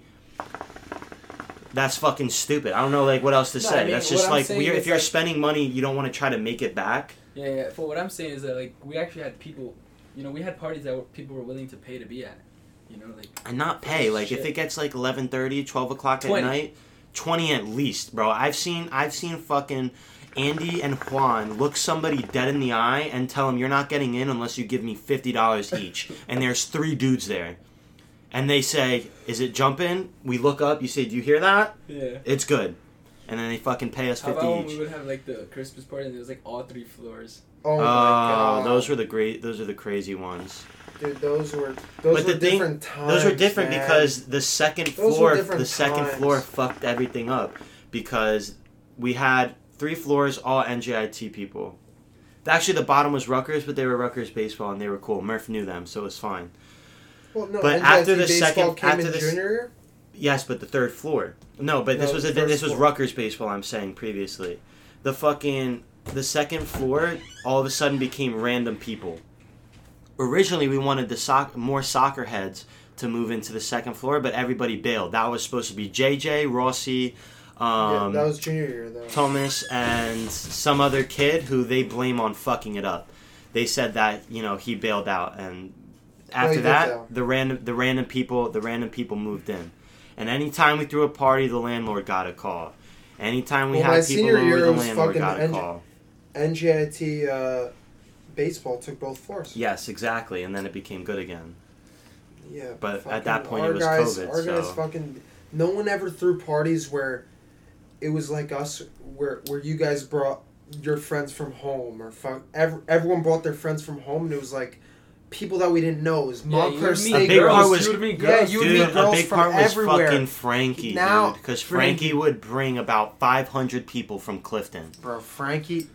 that's fucking stupid. I don't know like what else to No, say. I mean, that's what just I'm like saying we're, is, if you're like- spending money, you don't want to try to make it back. Yeah, yeah. For what I'm saying is that, like, we actually had people, you know, we had parties that were, people were willing to pay to be at. You know, like, And not pay. Like if Shit. it gets like eleven thirty, twelve o'clock at twenty. night, twenty at least, bro. I've seen I've seen fucking Andy and Juan look somebody dead in the eye and tell them you're not getting in unless you give me fifty dollars each. And there's three dudes there. And they say, "Is it jumping?" We look up, you say, "Do you hear that?" yeah. It's good. And then they fucking pay us How fifty about when we each. would have, like, the Christmas party and there was, like, all three floors? Oh, Oh, my God. those were the great those are the crazy ones. Dude, those were those But were the thing- different times. Those were different man. because the second Those were floor, different the second times. floor fucked everything up because we had three floors, all N J I T people. Actually, the bottom was Rutgers, but they were Rutgers baseball and they were cool. Murph knew them, so it was fine. Well, no, but N J I T after the baseball second- came after in the- junior year. Yes, but the third floor. No, but this No, was a, first this was floor. Rutgers baseball. I'm saying previously, the fucking the second floor all of a sudden became random people. Originally, we wanted the soc- more soccer heads to move into the second floor, but everybody bailed. That was supposed to be J J, Rossi, yeah, um, that was junior year though. Thomas, and some other kid who they blame on fucking it up. They said that you know he bailed out, and he after did that, bail. the random the random people the random people moved in. And anytime we threw a party, the landlord got a call. Anytime we Well, my had people senior over, year, the it was landlord fucking got a N- call. N J I T uh, baseball took both floors. Yes, exactly, and then it became good again. Yeah, But at fucking- that point, it our was guys, COVID, Our guys so- fucking. No one ever threw parties where it was like us, where where you guys brought your friends from home, or fuck. Every, everyone brought their friends from home, and it was like people that we didn't know. It was Yeah, Montclair you would meet A State big girls. part was- you would meet Yeah, girls. you would Dude, meet a girls big from part was everywhere. fucking Frankie, Now- dude. Because Frankie- Frankie would bring about five hundred people from Clifton. Bro, Frankie.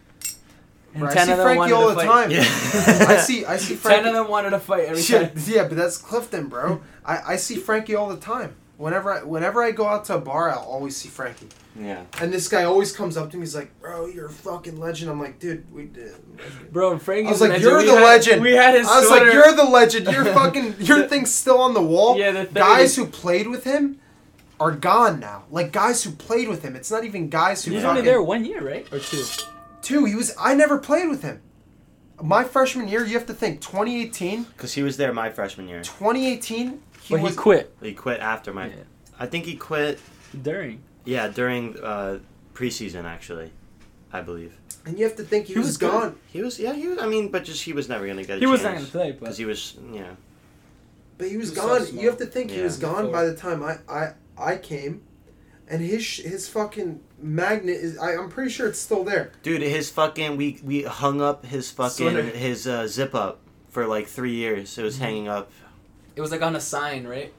And Bro, I ten see of them Frankie wanted all to the fight. time. Yeah. I see. I see Ten Frankie. of them wanted to fight every Yeah, time. yeah, but that's Clifton, bro. I, I see Frankie all the time. Whenever I whenever I go out to a bar, I'll always see Frankie. Yeah. And this guy always comes up to me. He's like, "Bro, you're a fucking legend." I'm like, "Dude, we did." Bro, Frankie's I was like, legend. "You're We the had- legend." We had his I was sweater. like, "You're the legend. Your fucking your thing's still on the wall." Yeah, the thing guys is- who played with him are gone now. Like guys who played with him. It's not even guys who He was fucking only there one year, right? Or two? two. He was. I never played with him. My freshman year, you have to think twenty eighteen. Because he was there my freshman year. twenty eighteen. He But was. he quit. He quit after my. Yeah. I think he quit. During. Yeah, during uh, preseason actually, I believe. And you have to think he, He was, was good. gone. He was. Yeah, he was. I mean, but just he was never gonna get. A He was not chance going to play, because but... he was. You know. But he was He was so gone. small. You have to think he Yeah. was gone Before. by the time I I, I came, and his sh- his fucking magnet is. I, I'm pretty sure it's still there. Dude, his fucking we we hung up his fucking Sweater. his uh, zip up for like three years. It was Mm-hmm. hanging up. It was like on a sign, right?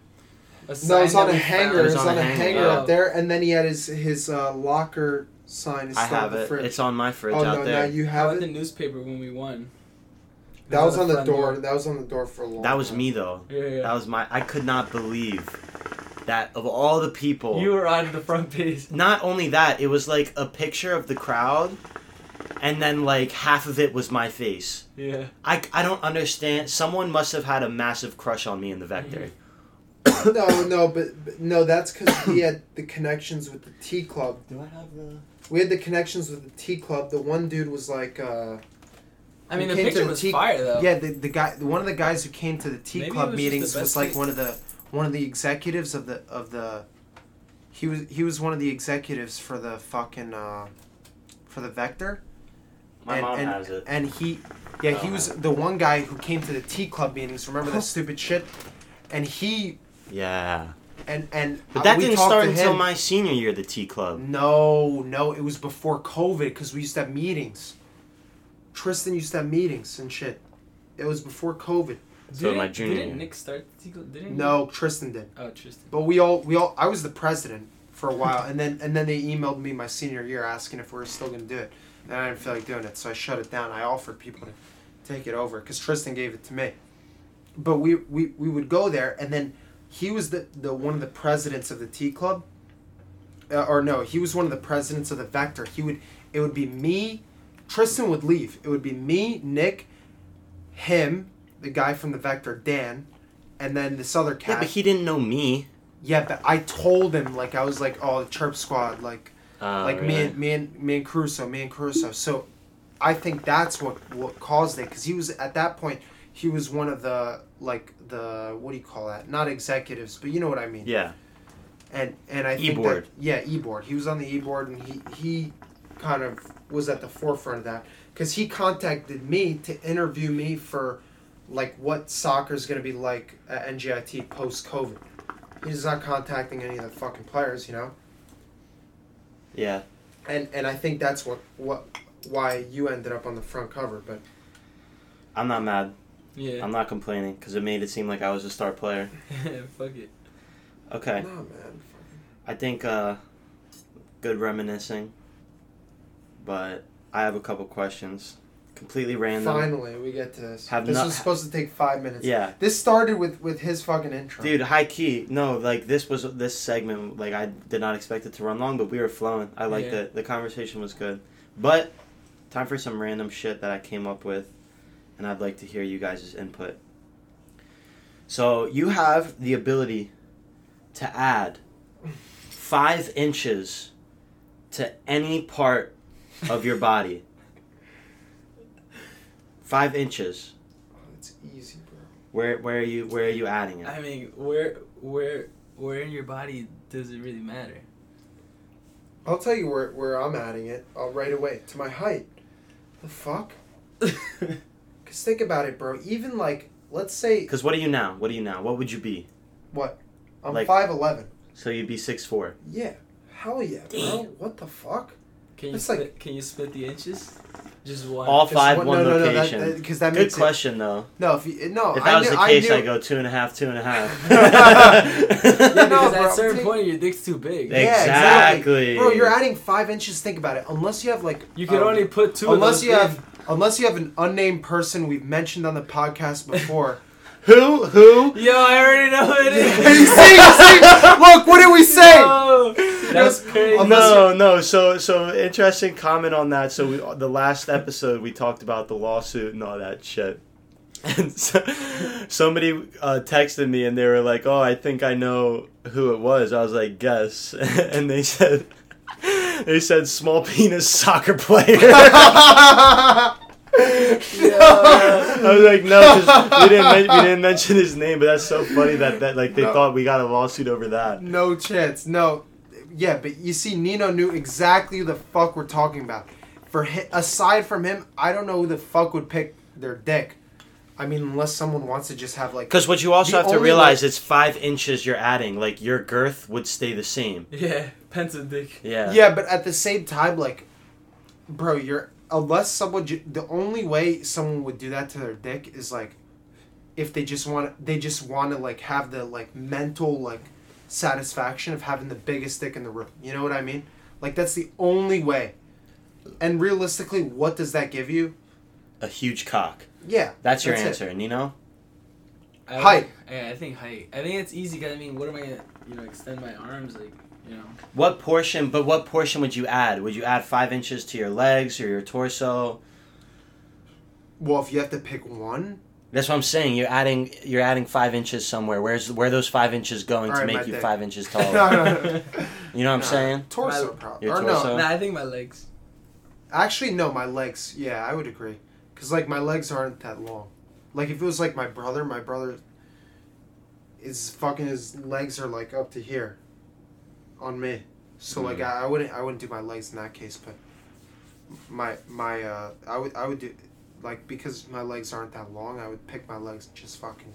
A No, sign it was on that a we hanger. found. It was on a hanger Oh. up there, and then he had his his uh, locker sign. Is I still in have the it. Fridge. It's on my fridge oh out no! there. Now you How have about it. the newspaper when we won? That was on the front door. That was on the door for a long. That was time. me though. Yeah, yeah. That was my. I could not believe that of all the people. You were on the front page. Not only that, it was like a picture of the crowd, and then like half of it was my face. Yeah. I, I don't understand. Someone must have had a massive crush on me in the Vector. no, no, but, but no. That's because we had the connections with the T Club. Do I have the? We had the connections with the T Club. The one dude was like. Uh, I mean, Who the came to picture the was T- fire, though. Yeah, the the guy, one of the guys who came to the T Maybe it Club was just the meetings best was like thing. one of the one of the executives of the of the. He was he was one of the executives for the fucking uh, for the Vector. My and, mom and, has it. And he, yeah, he Oh. was the one guy who came to the T Club meetings. Remember that stupid shit? And he Yeah. and and But uh, that we didn't talked start to until him. my senior year, the T Club. No, no, it was before COVID because we used to have meetings. Tristan used to have meetings and shit. It was before COVID. So Didn't, my junior didn't year. Nick start? the T- Didn't No, Tristan did. He? Oh, Tristan. But we all we all I was the president for a while, and then and then they emailed me my senior year asking if we were still gonna do it, and I didn't feel like doing it, so I shut it down. I offered people to take it over because Tristan gave it to me. But we, we we would go there, and then he was the, the one of the presidents of the T Club, uh, or no, he was one of the presidents of the Vector. He would it would be me, Tristan would leave. It would be me, Nick, him, the guy from the Vector, Dan, and then this other cat. Yeah, but he didn't know me. Yeah, but I told him like I was like, oh, the Chirp Squad, like, Uh, like me and me and me and Caruso, me and Caruso. So, I think that's what what caused it because he was at that point he was one of the like the what do you call that? Not executives, but you know what I mean. Yeah. And and I think E-board. that yeah, e-board. He was on the e-board and he he kind of was at the forefront of that because he contacted me to interview me for like what soccer is going to be like at N G I T post COVID. He's not contacting any of the fucking players, you know. Yeah. And and I think that's what what why you ended up on the front cover, but I'm not mad. Yeah. I'm not complaining because it made it seem like I was a star player. Fuck it. Okay. no man. I think uh, good reminiscing, but I have a couple questions. Completely random. Finally, we get to this. Have this not- was supposed to take five minutes. Yeah. This started with with his fucking intro. Dude, high key. No, like this was this segment. Like I did not expect it to run long, but we were flowing. I liked Yeah. it. The conversation was good. But time for some random shit that I came up with, and I'd like to hear you guys' input. So you have the ability to add five inches to any part of your body. Five inches. Oh, it's easy, bro. Where where are you where are you adding it? I mean, where, where, where in your body does it really matter? I'll tell you where where I'm adding it. Uh, right away to my height. The fuck? Cause think about it, bro. Even like let's say Because what are you now? What are you now? What would you be? what? I'm Like- five eleven. So you'd be six four. Yeah. Hell yeah, bro. Damn. What the fuck? Can you It's split, like- can you split the inches? Just one. All Just five, one- one no, no, no, that- location. that- 'cause that Good makes it- question, though. No, if you, no, If I that was knew, the case, I I knew, go two and a half, two and a half. Yeah, because No, at bro, a certain take- point your dick's too big. Yeah. Exactly. Bro, you're adding five inches. Think about it. Unless you have like You can um, only put two. unless of those you in. have unless you have an unnamed person we've mentioned on the podcast before Who? Who? Yo, I already know who it is. You see, you see? Look, what did we say? Yo, that's crazy. No, no. So, so interesting comment on that. So, we, the last episode we talked about the lawsuit and all that shit. And so, somebody uh, texted me and they were like, "Oh, I think I know who it was." I was like, "Guess," and they said, "They said small penis soccer player." I was like, no, because we didn't men- we didn't mention his name, but that's so funny that, that like they No. thought we got a lawsuit over that. No chance. No. Yeah, but you see, Nino knew exactly who the fuck we're talking about. For hi- aside from him, I don't know who the fuck would pick their dick. I mean, unless someone wants to just have like. Because what you also The have to only realize, way- it's five inches you're adding. Like your girth would stay the same. Yeah, pencil dick. Yeah. Yeah, but at the same time, like, bro, you're unless someone ju- the only way someone would do that to their dick is like, if they just want they just want to like have the like mental like satisfaction of having the biggest dick in the room. You know what I mean? Like that's the only way. And realistically, what does that give you? A huge cock. Yeah, That's your it. answer, Nino. I, Height. Yeah, I think height. I think it's easy because I mean, what am I gonna, you know, extend my arms like, you know? What portion? But what portion would you add? Would you add five inches to your legs or your torso? Well, if you have to pick one, That's what I'm saying. You're adding. You're adding five inches somewhere. Where's where are those five inches going All to right, my make you dick. five inches no, taller? no, no, You know what I'm no. saying? Torso, My- probably. Your Or torso? no, Nah, I think my legs. actually, no, my legs. Yeah, I would agree. Cause like my legs aren't that long. Like if it was like my brother, my brother is fucking his legs are like up to here. On me, so like Mm. I, I wouldn't I wouldn't do my legs in that case, but my my uh I would I would do like because my legs aren't that long, I would pick my legs and just fucking,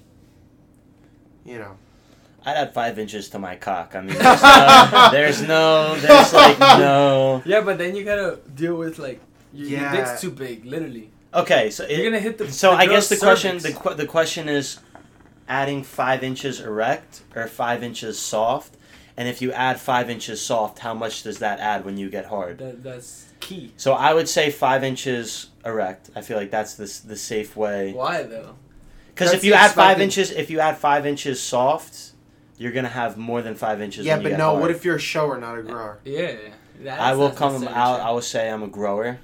you know. I'd add five inches to my cock. I mean, there's no, there's no, there's like no. Yeah, but then you gotta deal with like your, your Yeah. dick's too big, literally. Okay, so You're it, gonna hit the. so the I guess the girl's question the cervix. que- the question is, adding five inches erect or five inches soft, and if you add five inches soft, how much does that add when you get hard? That, that's key. So I would say five inches erect. I feel like that's the s- the safe way. Why though? Because if That's you the add five expected- inches, if you add five inches soft, you're gonna have more than five inches. Yeah, when you but get no. hard. What if you're a shower, not a grower? Yeah. That's I will not come necessarily out. true. I will say I'm a grower.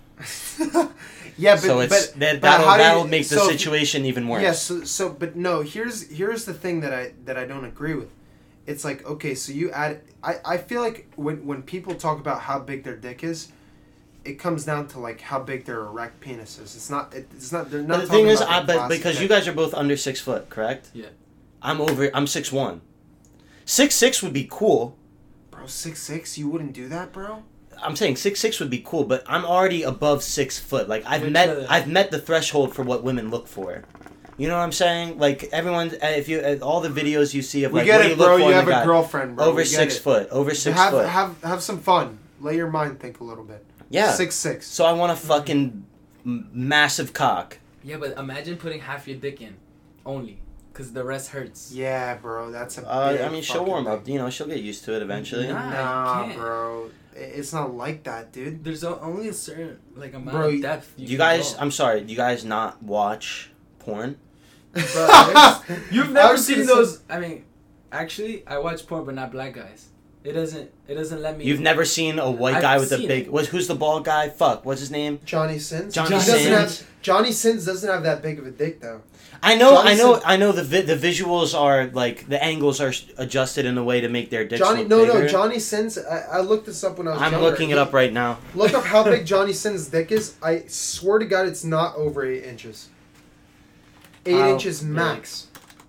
Yeah, but so it's but, that but that'll, how do you- that'll make the so if- situation even worse. Yeah, so, so but no, here's here's the thing that I that I don't agree with. It's like, okay, so you add I, I feel like when when people talk about how big their dick is, it comes down to like how big their erect penis is. It's not it, it's not they're not But the talking thing is, about I, their but plastic because you dick. guys are both under six foot, correct? Yeah. I'm over. I'm six one. Six six would be cool. Bro, six six, you wouldn't do that, bro? I'm saying six six would be cool, but I'm already above six foot. Like I've Which met other? I've met the threshold for what women look for. You know what I'm saying? Like everyone, uh, if you uh, all the videos you see of We like get what do it, you look bro. for You in have the a guy? girlfriend, bro. Over We get six it. foot. Over six have, foot. Have have some fun. Let your mind think a little bit. Yeah. Six six. So I want a fucking m- massive cock. Yeah, but imagine putting half your dick in, only, because the rest hurts. Yeah, bro. That's a. Uh, big I mean, she'll fucking warm up. thing. You know, she'll get used to it eventually. Nah, you Nah, can't. bro. I- It's not like that, dude. There's o- only a certain like amount Bro, of depth. You can guys, go. I'm sorry. Do you guys not watch porn? Bro, there's- You've I never was seen gonna say- those. I mean, actually, I watch porn, but not black guys. It doesn't. It doesn't let me. You've never seen a white I've guy with a seen big. it. What, who's the bald guy? Fuck. What's his name? Johnny Sins. Johnny he doesn't Sins. have Johnny Sins doesn't have that big of a dick though. I know, Johnny I know, Sins- I know. The vi- the visuals are like the angles are adjusted in a way to make their dicks Johnny, look no, bigger. no, Johnny Sins. I, I looked this up when I was. I'm younger. looking it up right now. Look up how big Johnny Sins' dick is. I swear to God, it's not over eight inches. Eight How inches big? max.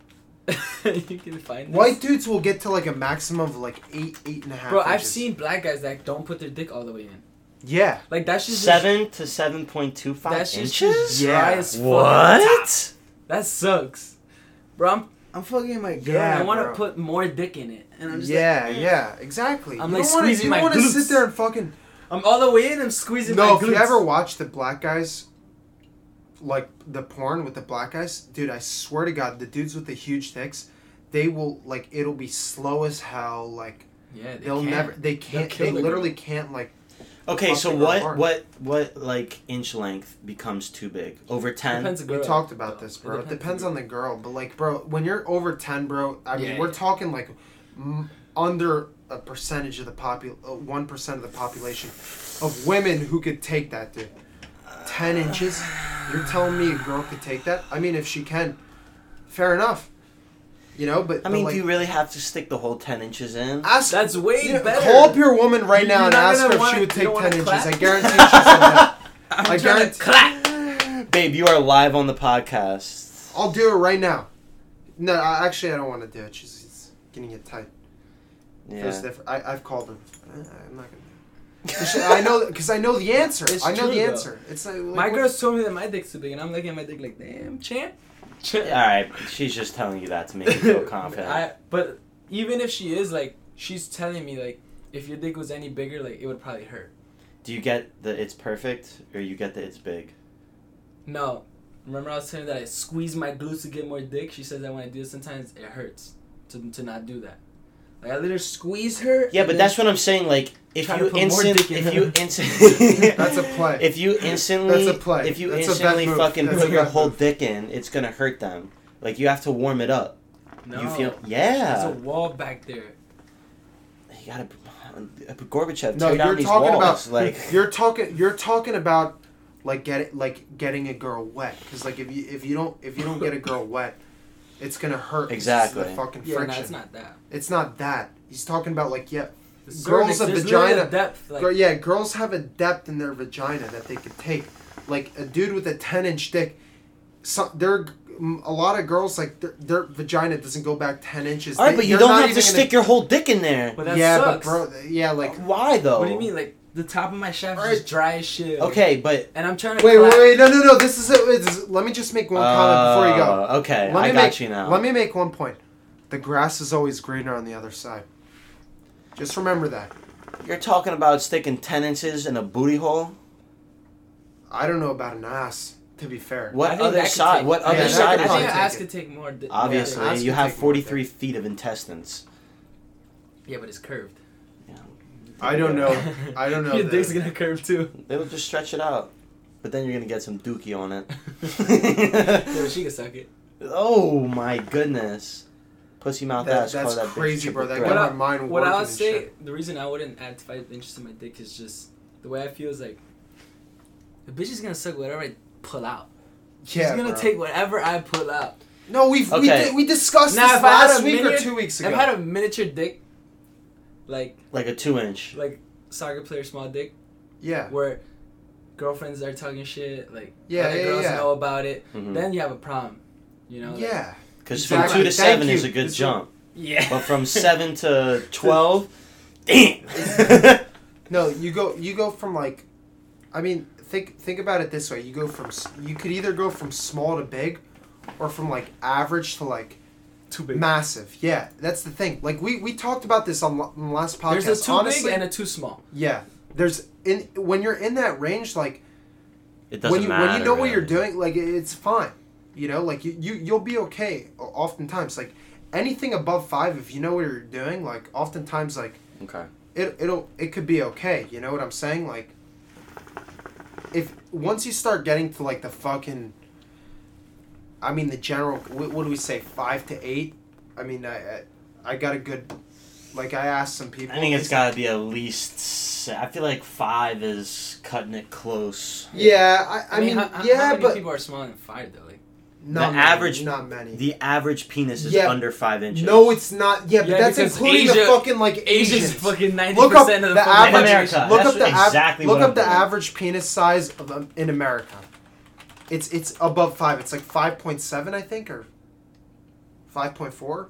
You can find this. White dudes will get to like a maximum of like eight, eight and a half. Bro, I've inches. seen black guys that don't put their dick all the way in. Yeah. Like that's just Seven to seven point two five That's just inches. dry Yeah. as fuck. What? That sucks, bro. I'm, I'm fucking my girl. Yeah, I want to bro. put more dick in it, and I'm just Yeah, like, eh. yeah, exactly. I'm, you like, don't wanna, squeezing you my don't want to glutes. sit there and fucking. I'm all the way in. I'm squeezing No, my if glutes. you ever watch the black guys, like the porn with the black guys, dude, I swear to God, the dudes with the huge dicks, they will like it'll be slow as hell. Like yeah, they they'll can't. never, they can't, kill they the literally girl. can't like. Okay, fuck so the girl what hard. what what like inch length becomes too big? Over ten? Depends on We girl, talked about though. this, It bro. It depends depends on on the girl, but like, bro, when you're over ten, bro, I mean, Yeah, we're yeah. talking like m- under a percentage of the popul, uh, one percent of the population of women who could take that, dude. Ten inches? You're telling me a girl could take that? I mean, if she can, fair enough. You know, but I mean, but, like, do you really have to stick the whole ten inches in? ask. That's way you know, better. Call up your woman right now You're and not ask her gonna if want- she would you take don't wanna ten inches. clap? I guarantee she said that. I'm I trying to guarantee- clap. Babe, you are live on the podcast. I'll do it right now. No, I, actually, I don't want to do it. She's, she's getting it tight. Feels Yeah. different. I, I've called her. I, I'm not gonna. Cause she- I know because I know the answer. It's I know true, the though. answer. It's like, like My what- girls told me that my dick's too big, and I'm looking at my dick like, damn, champ. champ. All right, she's just telling you that to make you feel confident. I, but even if she is, like, she's telling me, like, if your dick was any bigger, like, it would probably hurt. Do you get the it's perfect or you get the it's big? No. Remember I was telling you that I squeeze my glutes to get more dick? She says that when I do it, sometimes it hurts to, to not do that. Like, I literally squeeze her. Yeah, and but then that's what I'm saying. Like, if Try to you put more instant, dick in if her. you instantly, That's a play. If you instantly, That's a play. if you That's a instantly bad move. fucking That's put a your bad whole move. dick in, it's gonna hurt them. Like you have to warm it up. No. You feel? There's a Yeah. wall back there. You gotta, Gorbachev, No, tear down you're these talking walls. about like you're talking. You're talking about like getting like getting a girl wet. Because like if you if you don't if you don't get a girl wet, it's gonna hurt. 'cause it's Exactly. The fucking Yeah, no, friction. it's not that. It's not that. He's talking about like yeah. The Girls cervix, a there's literally vagina- a depth. Like, Girl, yeah, girls have a depth in their vagina that they could take. Like a dude with a ten inch dick, some there a lot of girls like their, their vagina doesn't go back ten inches. all right, They- but you they're don't not have to even stick your whole dick in there. But that yeah, sucks. but bro, yeah, like Why though? What do you mean? Like, the top of my shaft is Alright. just dry as shit. like- Okay, but And I'm trying to wait, wait, clap. wait, no, no, no. This is it. It's- Let me just make one comment before you go. Uh, Okay, Let I me got make, you now. Let me make one point. The grass is always greener on the other side. Just remember that. You're talking about sticking ten inches in a booty hole. I don't know about an ass. To be fair. I What think other that could side? take- What Yeah, other that side could I is probably think it? an take ass it. could take more. Di- Obviously, Yeah, ass you could have take more forty-three dick. feet of intestines. Yeah, but it's curved. Yeah. I don't know. I don't know. Your the- dick's gonna curve too. It'll just stretch it out, but then you're gonna get some dookie on it. Yeah, but she can suck it. Oh my goodness, pussy mouth That- ass. that's call that bitch crazy, triple bro. That threat. got What my I- mind What working I would and say, shit. the reason I wouldn't add five inches to my dick is just the way I feel is like the bitch is gonna suck whatever I pull out. She's Yeah, gonna bro. take whatever I pull out. No, we've we, Okay. did, we discussed Now, this if I had last a week or miniature- two weeks ago. I've had a miniature dick, like Like a two inch. like soccer player small dick, yeah. where girlfriends are talking shit, like Yeah, other yeah, girls yeah. know about it. Mhm. Then you have a problem, you know? like- Yeah. Because Exactly. from two to Thank seven you. is a good It's a- jump, yeah. but from seven to twelve, damn. No, you go you go from like, I mean, think think about it this way. You go from s- you could either go from small to big, or from like average to like Too big. massive. Yeah, that's the thing. Like we, we talked about this on, l- on the last podcast. There's a too Honestly, big and a too small. yeah. There's in when you're in that range, like It doesn't when you matter. when you know what you're really. doing, like it- it's fine. You know, like you, you you'll be okay. o- Oftentimes, like anything above five, if you know what you're doing, like oftentimes, like Okay. it it'll it could be okay. You know what I'm saying? Like if once you start getting to like the fucking, I mean the general. What, what do we say? Five to eight. I mean, I I, I got a good. Like I asked some people. I think it's they got to be at least. se- I feel like five is cutting it close. Yeah, I, I, mean, how, how- yeah, how many but people are smaller than five though? Like, not The many, average- not many. The average penis is Yeah. under five inches. No, it's not. Yeah, but Yeah, that's because including the Asia- fucking like Asia's Asians. fucking ninety Look up percent of the, the fucking average. America. Look That's up the av- exactly look what up I'm the doing. average penis size of, um, in America. It's it's above five. It's like five point seven, I think, or five point four.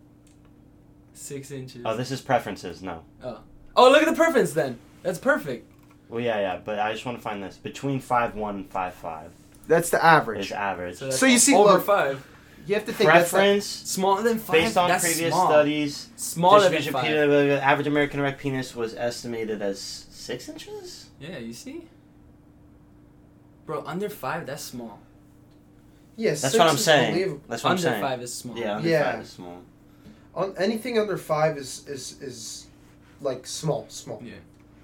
Six inches. Oh, this is preferences. No. Oh, look at the preference then. That's perfect. Well, yeah, yeah, but I just want to find this between five one and five five That's the is average. average. So, that's So you see, over look, five. You have to think that's like, Preference Smaller than five. based on that's previous small. studies. Smaller than distribution five. penis, average American erect penis was estimated as six inches. Yeah, you see. Bro, under five, that's small. yeah. That's six what I'm is saying. believable. That's what Under I'm saying. five is small. Yeah, under Yeah. five is small. On anything under five is is is like small, small. Yeah.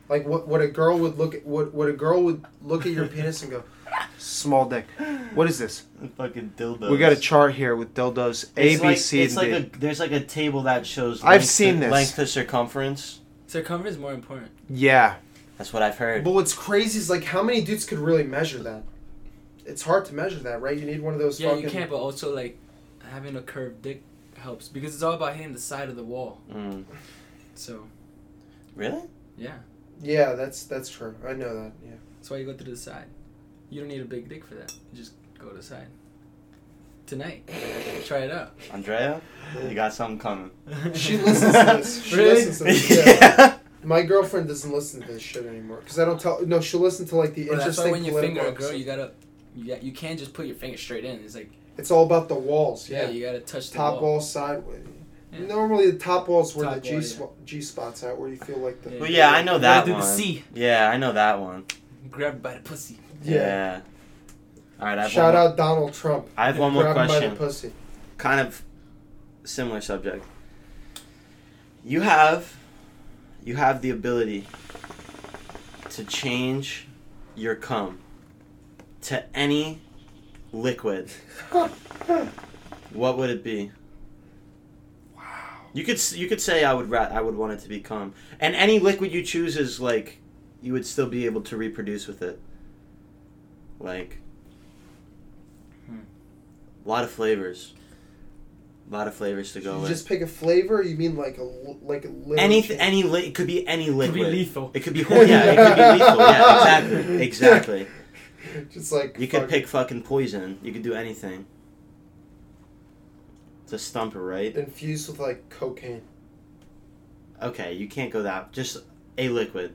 Like what? What a girl would look at? What? What a girl would look at your penis and go, small dick. What is this? Fucking dildos. We got a chart here with dildos A, It's B, like, C, it's and like D. a there's like a table that shows. I've length seen to, this. length to circumference. Circumference is more important. Yeah. That's what I've heard. But what's crazy is like how many dudes could really measure that? It's hard to measure that, right? You need one of those. Yeah, fucking... you can't. But also like having a curved dick helps because it's all about hitting the side of the wall. Mm. So. Really? Yeah. Yeah, that's that's true. I know that. Yeah. That's why you go to the side. You don't need a big dick for that. You just go to the side. Tonight, try it out. Andrea, you got something coming. She listens to this. She Really? listens to this. Yeah. Yeah. My girlfriend doesn't listen to this shit anymore because I don't tell. No, she'll listen to like the Bro, that's interesting why when you political finger a girl, episodes. you gotta, you got, you can't just put your finger straight in. It's like, It's all about the walls. yeah, Yeah. you gotta touch the Top wall. wall, side. Yeah. Normally the top wall's where Top the wall, G yeah. sp- G spot's at, where you feel like the. Yeah. Well, yeah, I know You that gotta do one. the C. Yeah, I know that one. Grab it by the pussy. Yeah. All right, I have Shout one out Donald Trump. I have one more Grab him by question. the pussy. Kind of similar subject. You have, you have the ability to change your cum to any liquid. What would it be? Wow. You could s- you could say I would ra- I would want it to be cum, and any liquid you choose is like you would still be able to reproduce with it. Like Hmm. a lot of flavors, a lot of flavors to go You with. just pick a flavor. Or you mean like a l- like a little Any change? any li- it could be any Could liquid. be lethal. It could be whole, yeah, it could be lethal. Yeah, exactly, exactly. Just like You could fuck- pick fucking poison. You could do anything. It's a stumper, right? infused with like cocaine. Okay, you can't go that. Just a liquid.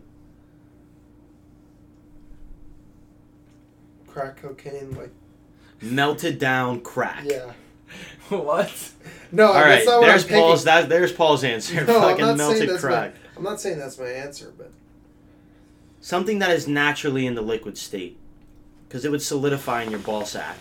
Crack cocaine, like Melted down crack. yeah. What? No, All that's right, not what there's I'm picking. Paul's. That there's Paul's answer. No, I'm Fucking not saying melted that's crack. I'm not saying that's my answer, but Something that is naturally in the liquid state, because it would solidify in your ball sack.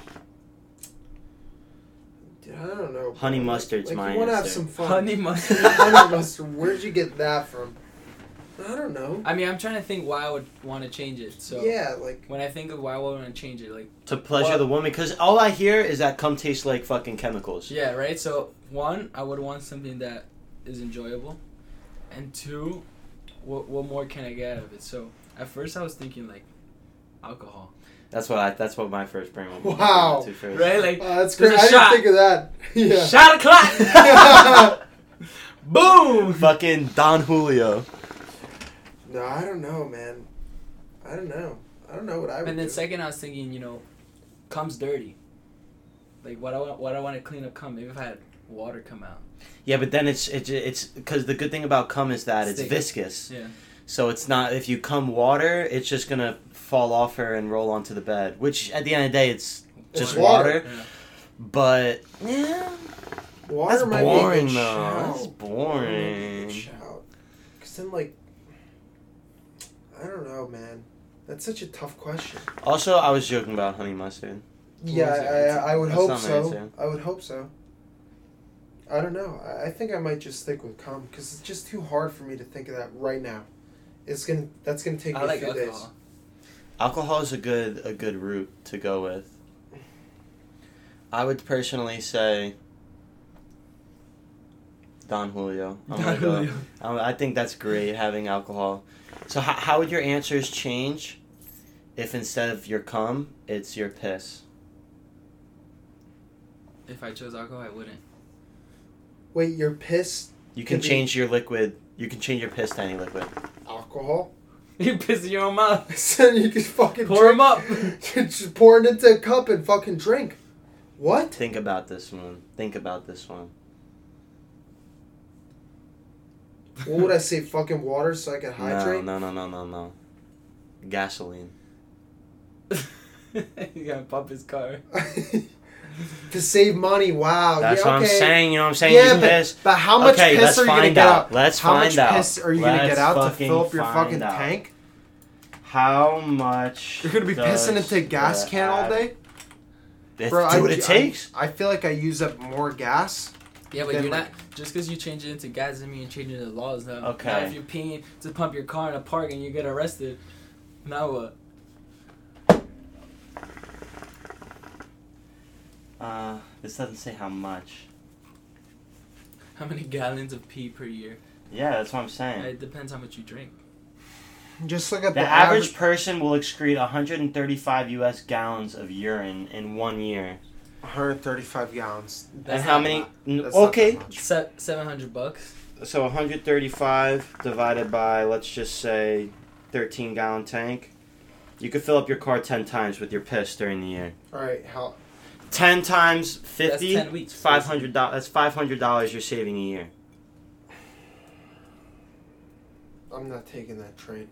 dude, I don't know. Honey bro. mustard's like, my you wanna have answer. some fun. Honey mustard. Honey mustard. Where'd you get that from? I don't know. I mean, I'm trying to think why I would want to change it. So yeah, like when I think of why I would want to change it, like To pleasure What? the woman, because all I hear is that cum tastes like fucking chemicals. yeah, right. So one, I would want something that is enjoyable, and two, what what more can I get out of it? So at first I was thinking like alcohol, That's what I. That's what my first brain went Wow. to first. right? Like oh, that's There's great. a I shot. didn't think of that. Yeah. shot o'clock. Boom. Fucking Don Julio. No, I don't know, man. I don't know. I don't know what I would And then do. second, I was thinking, you know, cum's dirty. Like what I want, what I want to clean up cum. Maybe if I had water come out. Yeah, but then it's it's it's because the good thing about cum is that it's Stick. viscous. Yeah. So it's not if you cum water, it's just gonna fall off her and roll onto the bed. Which at the end of the day, it's It's just water. water. Yeah. But yeah, Water that's might be a boring good though. shout. That's boring. Because then, like, I don't know, man. That's such a tough question. Also, I was joking about honey mustard. Yeah, was your answer? I, I would That's hope not my so. answer. I would hope so. I don't know. I, I think I might just stick with cum because it's just too hard for me to think of that right now. It's gonna. That's gonna take me I like a few alcohol. Alcohol is a good a good route to go with. I would personally say Don Julio. I'm Don gonna go- Julio. Um, I think that's great having alcohol. So how how would your answers change if instead of your cum, it's your piss? If I chose alcohol, I wouldn't. days. Wait, your piss You can Could be- change your liquid. You can change your piss to any liquid. alcohol? You piss in your own mouth. So you can fucking Pour 'em up. Just pour it into a cup and fucking drink. What? Think about this one. Think about this one. What would I say? Fucking water so I can hydrate? No, no, no, no, no, no. Gasoline. You gotta pump his car. To save money, wow. That's Oh, yeah, what okay. I'm saying. You know what I'm saying? Yeah, you can but, piss. but how much Okay, piss let's are you gonna find get out. out? Let's how find much out. piss are you gonna Let's get out to fucking fill up your find fucking out. tank? How much? You're gonna be does pissing into a gas the can all av- day? That's Bro, do I, what it I- takes. I, feel like I use up more gas Yeah, but Then, you're like- not just because you change it into gas doesn't mean you're changing the laws. Now, Okay. Now if you're peeing to pump your car in a park and you get arrested, now what? Uh, this doesn't say how much. How many gallons of pee per year? Yeah, that's what I'm saying. It depends how much you drink. Just look at The the, average person will excrete one hundred thirty-five U S gallons of urine in one year. one hundred thirty-five gallons. And how many? n- That's not Okay, that much. Se- seven hundred bucks. so one hundred thirty-five divided by, let's just say, thirteen gallon tank. You could fill up your car ten times with your piss during the year. All right, how? ten times fifty. That's ten weeks. Five hundred dollars. That's five hundred dollars you're saving a year. I'm not taking that trade.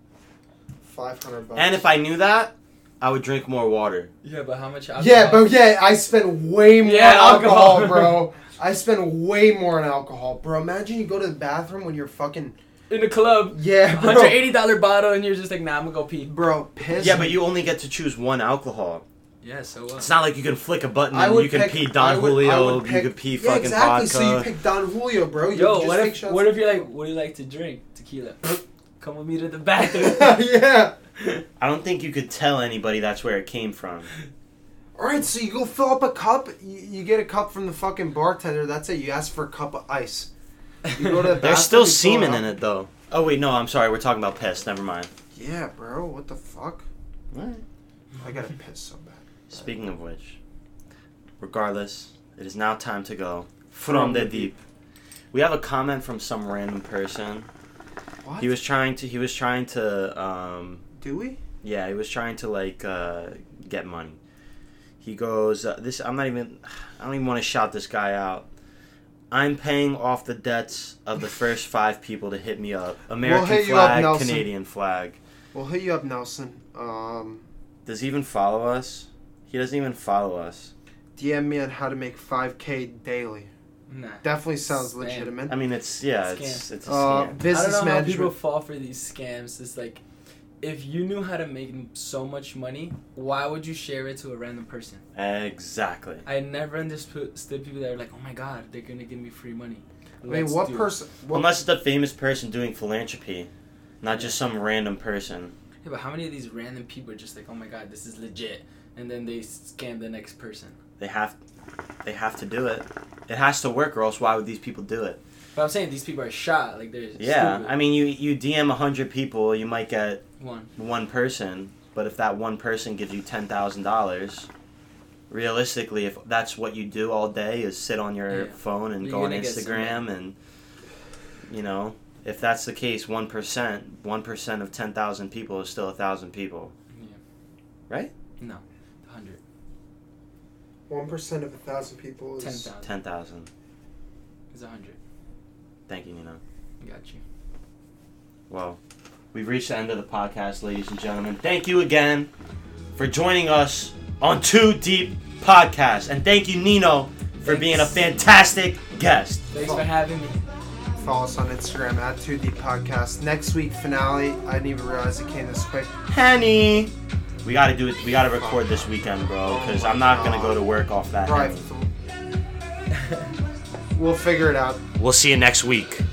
Five hundred bucks. And if I knew that, I would drink more water. Yeah, but how much alcohol? Yeah, but yeah, I spend way more Yeah, on alcohol, alcohol. bro. I spend way more on alcohol, bro. Imagine you go to the bathroom when you're fucking in the club, yeah, one hundred bro. eighty dollars bottle, and you're just like, nah, I'm gonna go pee. Bro, piss. Yeah, but you only get to choose one alcohol. Yeah, so what? It's not like you can flick a button I and would you can pick- pee I Don would- I Julio, would pick- you could pee yeah, fucking exactly. vodka. So you pick Don Julio, bro. You Yo, just what take if shots. what if you're like, what do you like to drink? Tequila. Come with me to the bathroom. yeah. I don't think you could tell anybody that's where it came from. All right, so you go fill up a cup. You, you get a cup from the fucking bartender. That's it. You ask for a cup of ice. You go to the There's bathroom, still you fill semen up. in it though. Oh wait, no, I'm sorry. We're talking about piss. Never mind. Yeah, bro. What the fuck? What? I gotta piss so bad. Speaking of which, regardless, it is now time to go from the deep. We have a comment from some random person. What? He was trying to. He was trying to. Um, Do we? yeah, he was trying to like uh, get money. He goes, uh, "This. I'm not even. I don't even want to shout this guy out. I'm paying off the debts of the first five people to hit me up. American hit you up, flag, Nelson. Canadian flag. We'll hit you up, Nelson. Um, Does he even follow us? He doesn't even follow us. D M me on how to make five K daily. Nah. Definitely sounds Spam. legitimate. I mean, it's yeah, Scam. it's it's a Uh, scam. I don't business know how management. people fall for these scams. It's like, if you knew how to make so much money, why would you share it to a random person? Exactly. I never understood people that are like, oh my god, they're gonna give me free money. I mean, Let's what do it." person? What, Unless it's a famous person doing philanthropy, not just some random person. Yeah, but how many of these random people are just like, oh my god, this is legit, and then they scam the next person? They have, they have to do it. It has to work, or else why would these people do it? But I'm saying these people are shot. Like they're Yeah, stupid. I mean, you you D M a hundred people, you might get one. one person, but if that one person gives you ten thousand dollars, realistically, if that's what you do all day is sit on your Yeah. phone and You're go on gonna get Instagram, and you know, if that's the case, one percent, one percent of ten thousand people is still a thousand people. Yeah. Right? No, hundred. one percent of a thousand people is Ten thousand. Ten thousand. Is a hundred. Thank you, Nino. Got you. Well, we've reached the end of the podcast, ladies and gentlemen. Thank you again for joining us on Too Deep Podcast, and thank you, Nino, for Thanks. being a fantastic guest. Thanks for having me. Follow us on Instagram at two D Podcast. Next week finale. I didn't even realize it came this quick. Henny. We gotta do it. We gotta record this weekend, bro, because I'm not gonna go to work off that. Right. Henny. We'll figure it out. We'll see you next week.